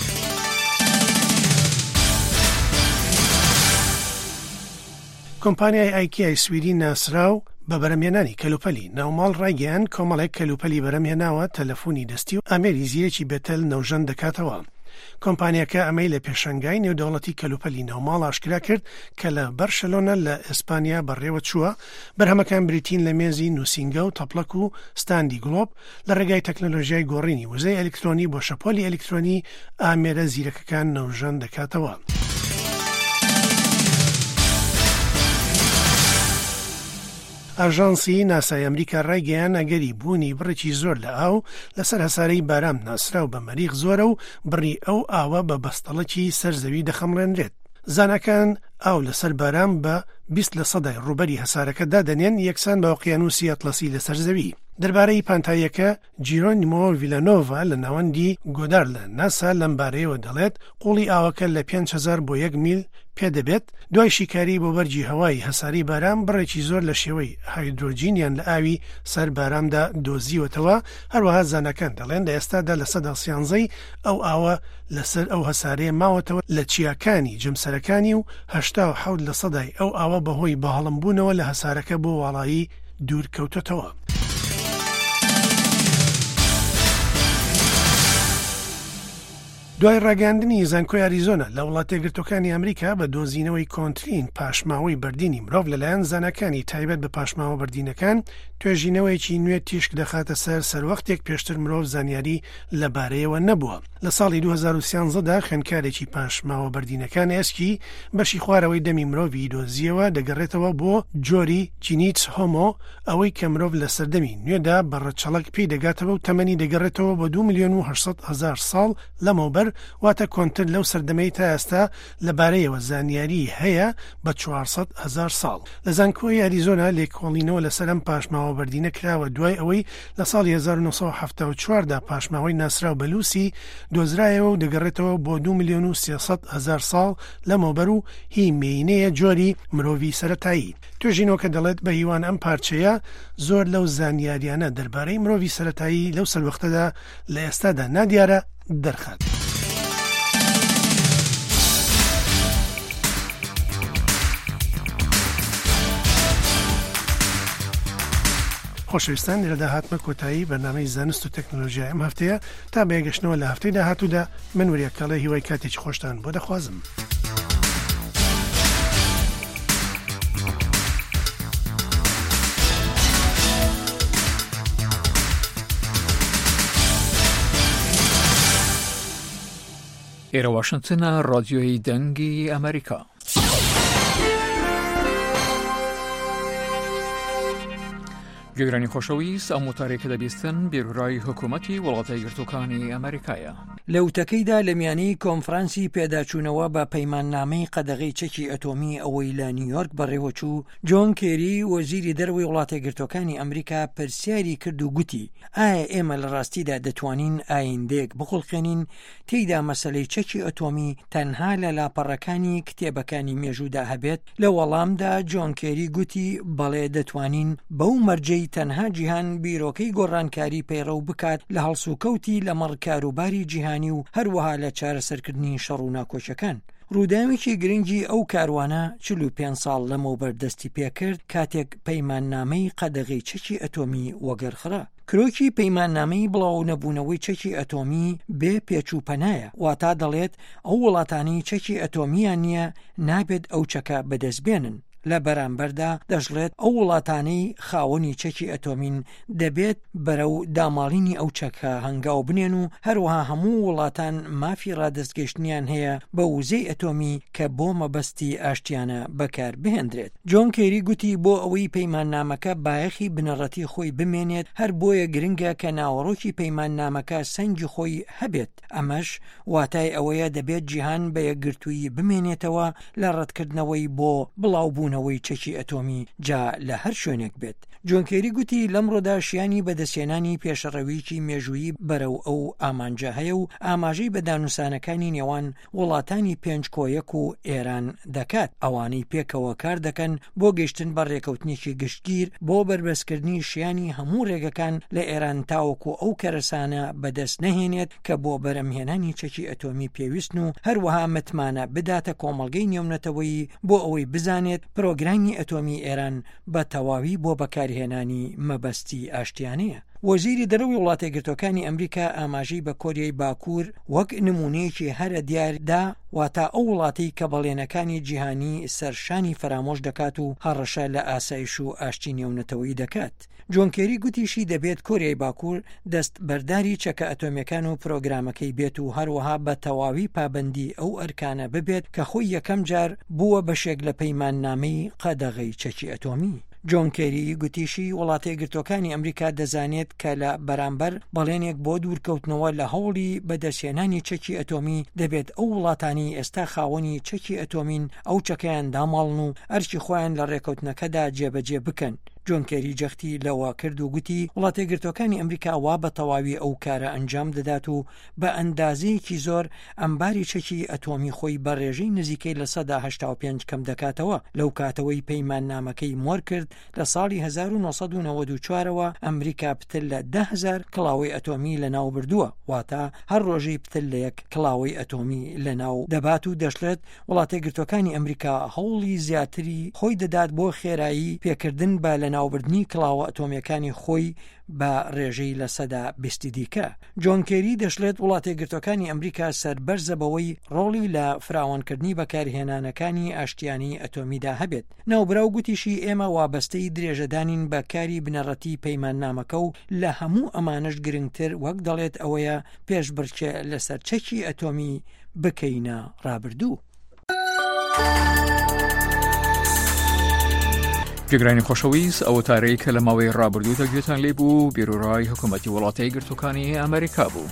کۆمپانیای ئایکیای سویدی ناسراو بە بەرەمهێنانی کەلوپەلی ناوماڵ ڕایگەیان کۆمەڵێک کەلوپەلی بەرەمهێناوە تەلەفۆنی دەستی و ئامێری زیرێکی بێتەل نەوژەن دەکاتەوە. کۆمپانیەکە ئەمەی لە پێشەنگای نێودەوڵەتی کەلوپەلی ناوماڵ ئاشکرا کرد کە لە بەرشەلۆنە لە ئیسپانیا بەڕێوە چووە بەرهەمەکان بریتین لە مێزی نووسینگە و تەپڵک و ستاندی گلۆب لە ڕێگای تەکنۆلۆژیای گۆڕینی وزەی ئەلکترۆنی بۆ شەپۆلی ئەلکترۆنی ئامێرە زیرەکەکان نەوژەن دەکاتەوە. ئاژانسی ناسای ئەمریکا ڕایگەیان ئەگەری بوونی بڕێکی زۆر لە ئاو لەسەر هەسارەی بارام ناسراو بە مەریخ زۆرە و بڕی ئەو ئاوە بە بەستەڵەکی سەرزەوی دەخەمڕێنرێت. زانەکان ئاو لەسەر بارام بە بیست لە سەدای ڕوبەری هەسارەکەدا دەنێن یەکسان بە ئۆقیانوسی ئەتلەسی لەسەر زەوی. دەربارەی پانتاییەکە جیرۆنیمۆ ڤیلانۆڤا لە ناوەندی گۆدار لە ناسا لەم بارەیەوە دەڵێت قوڵی ئاوەکە لە پێنج هەزار بۆ یەک میل پێدەبێت دوای شیکاری بۆ بەرجی هەوای هەساری بارام بڕێکی زۆر لە شێوەی هایدرۆجینیان لە ئاوی سەر بارامدا دۆزیوەتەوە. هەروەها زانەکان دەڵێن لە ئێستادا لە سەدا سیانزەی ئەو ئاوە لەسەر ئەو هەسارەیە ماوەتەوە لە چیاکانی جەمسەرەکانی و هەشتا و حەوت لە سەدای ئەو ئاوە بەهۆی بەهەڵمبوونەوە لە هەسارەکە بۆ وڵایی دوور کەوتۆتەوە. دوای ڕاگەاندنی زانکۆی ئاریزۆنا لە وڵاتە یەکگرتووەکانی ئەمریکا بە دۆزینەوەی کۆنترین پاشماوەی بەردینی مرۆڤ لەلایەن زانەکانی تایبەت بە پاشماوە بەردینەکان توێژینەوەیکی نوێ تیشک دەخاتە سەر سەروەختێک پێشتر مرۆڤ زانیاری لەبارەیەوە نەبووە. لە ساڵی دوو هەزار و سیانزەدا خوێندکارێکی پاشماوە بەردینەکان ئێسکی بەشی خوارەوەی دەمی مرۆڤی دۆزیەوە دەگەڕێتەوە بۆ جۆری جینیچ هۆمۆ ئەوەی کە مرۆڤ لە سەردەمی نوێدا بەڕەچەڵک پێی دەگاتەوە و تەمەنی دەگەڕێتەوە بە دوو ملیۆن و هەشت هەزار ساڵ لەمەوبەر واتە کۆنتر لەو سەردەمەی تا ئێستا لەبارەیەوە زانیاری هەیە بە چوارسەد هەزار ساڵ. لە زانکۆی ئاریزۆنا لێکۆڵینەوە لەسەر ئەم پاشماوە بەردینە کراوە دوای ئەوەی لە ساڵی هەزار و نۆسەد و حەڤتا و چواردا پاشماوەی ناسراو بە لوسی دۆزرایەوە و دەگەڕێتەوە بۆ دوو ملیۆن و سێسەد هەزار ساڵ لەمەوبەر و هی مێینەیە جۆری مرۆڤی سەرەتایی. توێژینەوە دەڵێت بە هیوان ئەم پارچەیە زۆر لەو زانیاریانە دەربارەی مرۆڤی سەرەتایی لەو سەروەختەدا لە ئێستادا نادیارە دەرخات. خۆشەویستان لێرەدا هاتمە کۆتایی بەرنامەی زانست و تەکنۆلۆژیای ئەم هەفتەیە تا بەیەگەشتنەوە لە هەفتەی داهاتوودا من وریە کەڵێ هیوای کاتێکی خۆشتان بۆ دەخوازم. ئێرە واشنگتنە ڕادیۆی دەنگی ئەمریکا. گوێگرانی خۆشەویست ئەم وتارێکە دەبیستن بێروڕای حکوومەتی وڵاتە یەکگرتووەکانی ئەمریکایە. لە وتەکەیدا لە میانەی کۆنفرانسی پێداچوونەوە بە پەیماننامەی قەدەغەی چەکی ئەتۆمی ئەوەی لە نیویۆرک بەڕێوەچوو جۆن کێری وەزیری دەرەوەی وڵاتە یەکگرتووەکانی ئەمریکا پرسیاری کرد و گوتی ئایا ئێمە لە ڕاستیدا دەتوانین ئایندێک بخڵقێنین تێیدا مەسەلەی چەکی ئەتۆمی تەنها لە لاپەڕەکانی کتێبەکانی مێژوودا هەبێت؟ لە وەڵامدا جۆن کێری گوتی بەڵێ دەتوانین بەو مەرجەی تەنها جیهان بیرۆکەی گۆڕانکاری پەیڕەو بکات لە هەڵسوکەوتی لە مەڕکاروباری جیهانی و هەروەها لە چارەسەرکردنی شەڕ و ناکۆچەکان. ڕووداوێکی گرنگی ئەو کاروانە چل و پێنج ساڵ لەمەوبەر دەستی پێکرد کاتێک پەیماننامەی قەدەغەی چەکی ئەتۆمی وەگەرخرا. کرۆکی پەیماننامەی بڵاو نەبوونەوەی چەکی ئەتۆمی بێ پێچووپەنایە، واتە دەڵێت ئەو وڵاتانی چەکی ئەتۆمیان نییە نابێت ئەو چەکە بەدەستبێنن. لە بەرامبەردا دەژڵێت ئەو وڵاتانەی خاوەنی چەکی ئەتۆمین دەبێت بەرەو داماڵینی ئەو چەکە هەنگاو بنێن و هەروەها هەموو وڵاتان مافی ڕادستگەشتنیان هەیە بە وزەی ئەتۆمی کە بۆ مەبەستی ئاشتیانە بەکار بهێنرێت. جۆن کێری گوتی بۆ ئەوەی پەیماننامەکە بایەخی بنەڕەتی خۆی بمێنێت هەر بۆیە گرنگە کە ناوەڕۆکی پەیماننامەکە سەنگی خۆی هەبێت. ئەمەش واتای ئەوەیە دەبێت جیهان بە یەکگرتووی بمێنێتەوە لە ڕەتکردنەوەی بۆ بڵاوبوون بوونەوەی چەکی ئەتۆمی جا لە هەر شوێنێک بێت. جۆن کێری گوتی لەمڕۆدا شیانی بەدەستێنانی پێشەڕەویکی مێژوویی بەرەو ئەو ئامانجە هەیە و ئاماژەی بە دانووسانەکانی نێوان وڵاتانی پێنج کۆیەک و ئێران دەکات، ئەوانەی پێکەوە کار دەکەن بۆ گەیشتن بە ڕێکەوتنێکی گشتگیر بۆ بربەسکردنی شیانی هەموو ڕێگەکان لە ئێران تاوەکو ئەو کەرەسانە بەدەست نەهێنێت کە بۆ بەرەمهێنانی چەکی ئەتۆمی پێویستن و هەروەها متمانە بداتە کۆمەڵگەی نێونەتەوەیی بۆ ئەوەی بزانێت پرۆگرامی ئەتۆمی ئێران بە تەواوی بۆ بەکارهێنانی مەبەستی ئاشتیانەیە. وەزیری دەرەوەی وڵاتە گرتوەکانی ئەمریکا ئاماژەی بە کۆریای باکوور وەک نمونەیەکی هەرە دیاردا واتە ئەو وڵاتی کە بەڵێنەکانی جیهانی سەرشانی فرامۆش دەکات و هەڕەشە لە ئاسایش و ئاشتی نێونەتەوەی دەکات. جۆن کێری گوتیشی دەبێت کۆریای باکوور دەست بەرداری چەکە ئەتۆمیەکان و پرۆگرامەکەی بێت و هەروەها بە تەواوی پابەندی ئەو ئەرکانە ببێت کە خۆی یەکەم جار بووە بەشێک لە پەیماننامەی قەدەغەی چەکی ئەتۆمی. جۆن کێری گوتیشی وڵاتە گرتوەکانی ئەمریکا دەزانێت کە لە بەرامبەر بەڵێنێک بۆ دوورکەوتنەوە لە هەوڵی بەدەستێنانی چەکی ئەتۆمی دەبێت ئەو وڵاتانی ئێستا خاوەنی چەکی ئەتۆمین ئەو چەکەیان داماڵن و ئەرچی خۆیان لە ڕێکەوتنەکەدا جێبەجێ بکەن. جۆن کێری جەختی لەوە کرد و گوتی وڵاتە گرتوەکانی ئەمریکا وا بە تەواوی ئەو کارە ئەنجام دەدات و بە ئەندازەیەکی زۆر ئەمباری چەکی ئەتۆمی خۆی بە ڕێژەی نزیکەی لە سەدا هەشتا و پێنج کەم دەکاتەوە. لەو کاتەوەی پەیمان نامەکەی مۆر کرد لە ساڵی هەزار و نۆسەد و نەوەد و چوارەوە ئەمریکا پتر لە ده هەزار کڵاوەی ئەتۆمی لە ناو بردووە، واتە هەر ڕۆژەی پتر لە یەک کڵاوەی ئەتۆمی لە ناو دەبات و دەشڵێت وڵاتە گرتوەکانی ئەمریکا هەوڵی زیاتری خۆی دەدات بۆ خێرایی پێکردن بە لە ناوبردنی کڵاوە ئەتۆمیەکانی خۆی بە ڕێژەی لە سەدا بیستی دیکە. جۆن کێری دەشڵێت وڵاتە گرتوەکانی ئەمریکا سەربەرزە بەوەی ڕۆڵی لە فراوانکردنی بەکارهێنانەکانی ئاشتیانی ئەتۆمیدا هەبێت. ناوبراو گوتیشی ئێمە وابەستەی درێژەدانین بە کاری بنەڕەتی پەیماننامەکە و لە هەموو ئەمانش گرنگتر وەک دەڵێت ئەوەیە پێشبڕکێ لەسەر چەکی ئەتۆمی بکەینە ڕابردوو. گەگرانی خۆشەویست ئەو تارەی کە لە ماوەی ڕابردوودا گوێتان لێ بوو بیرۆڕای حکوومەتی وڵاتەی گرتوەکانی ئەمریکا بوو.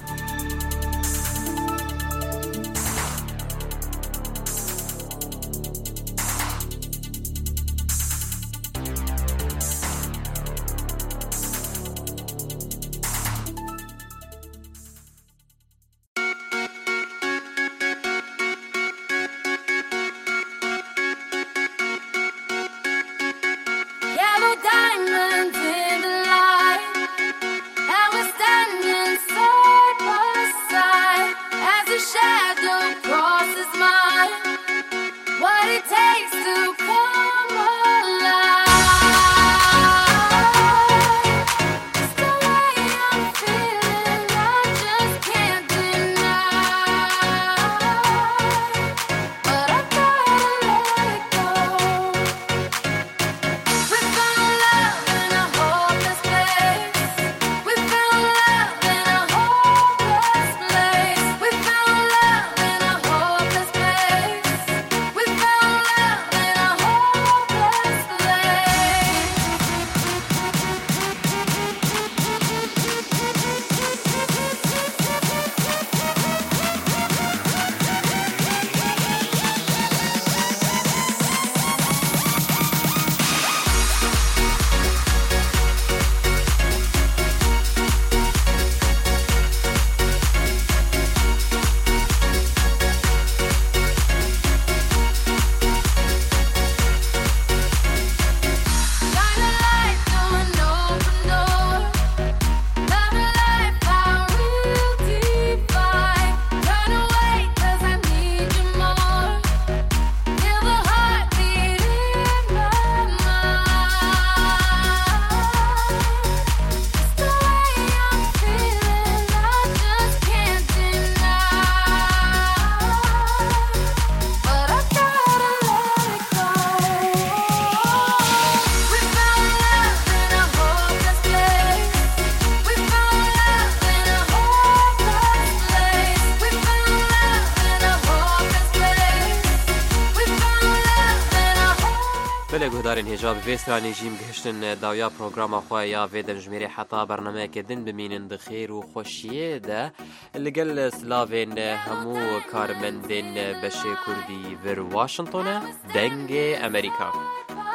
گهدارین هجاب ویسترانی جیم گهشتن داویا پروگرام خواه یا ویدن جمیره حتا برنامه که دن بمینن دخیر و خوشیه ده لگل سلاوین همو کارمندین بشه کردی ور واشنطن دنگ امریکا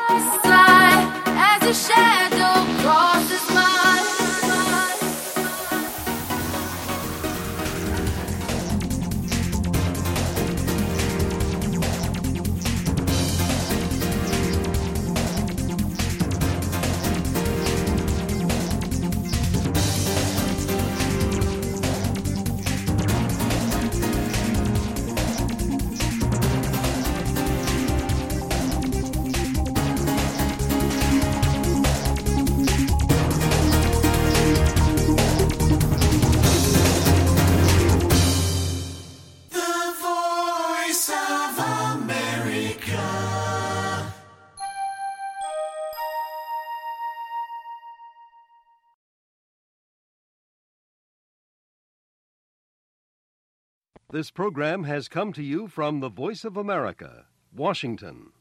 This program has come to you from the Voice of America, Washington.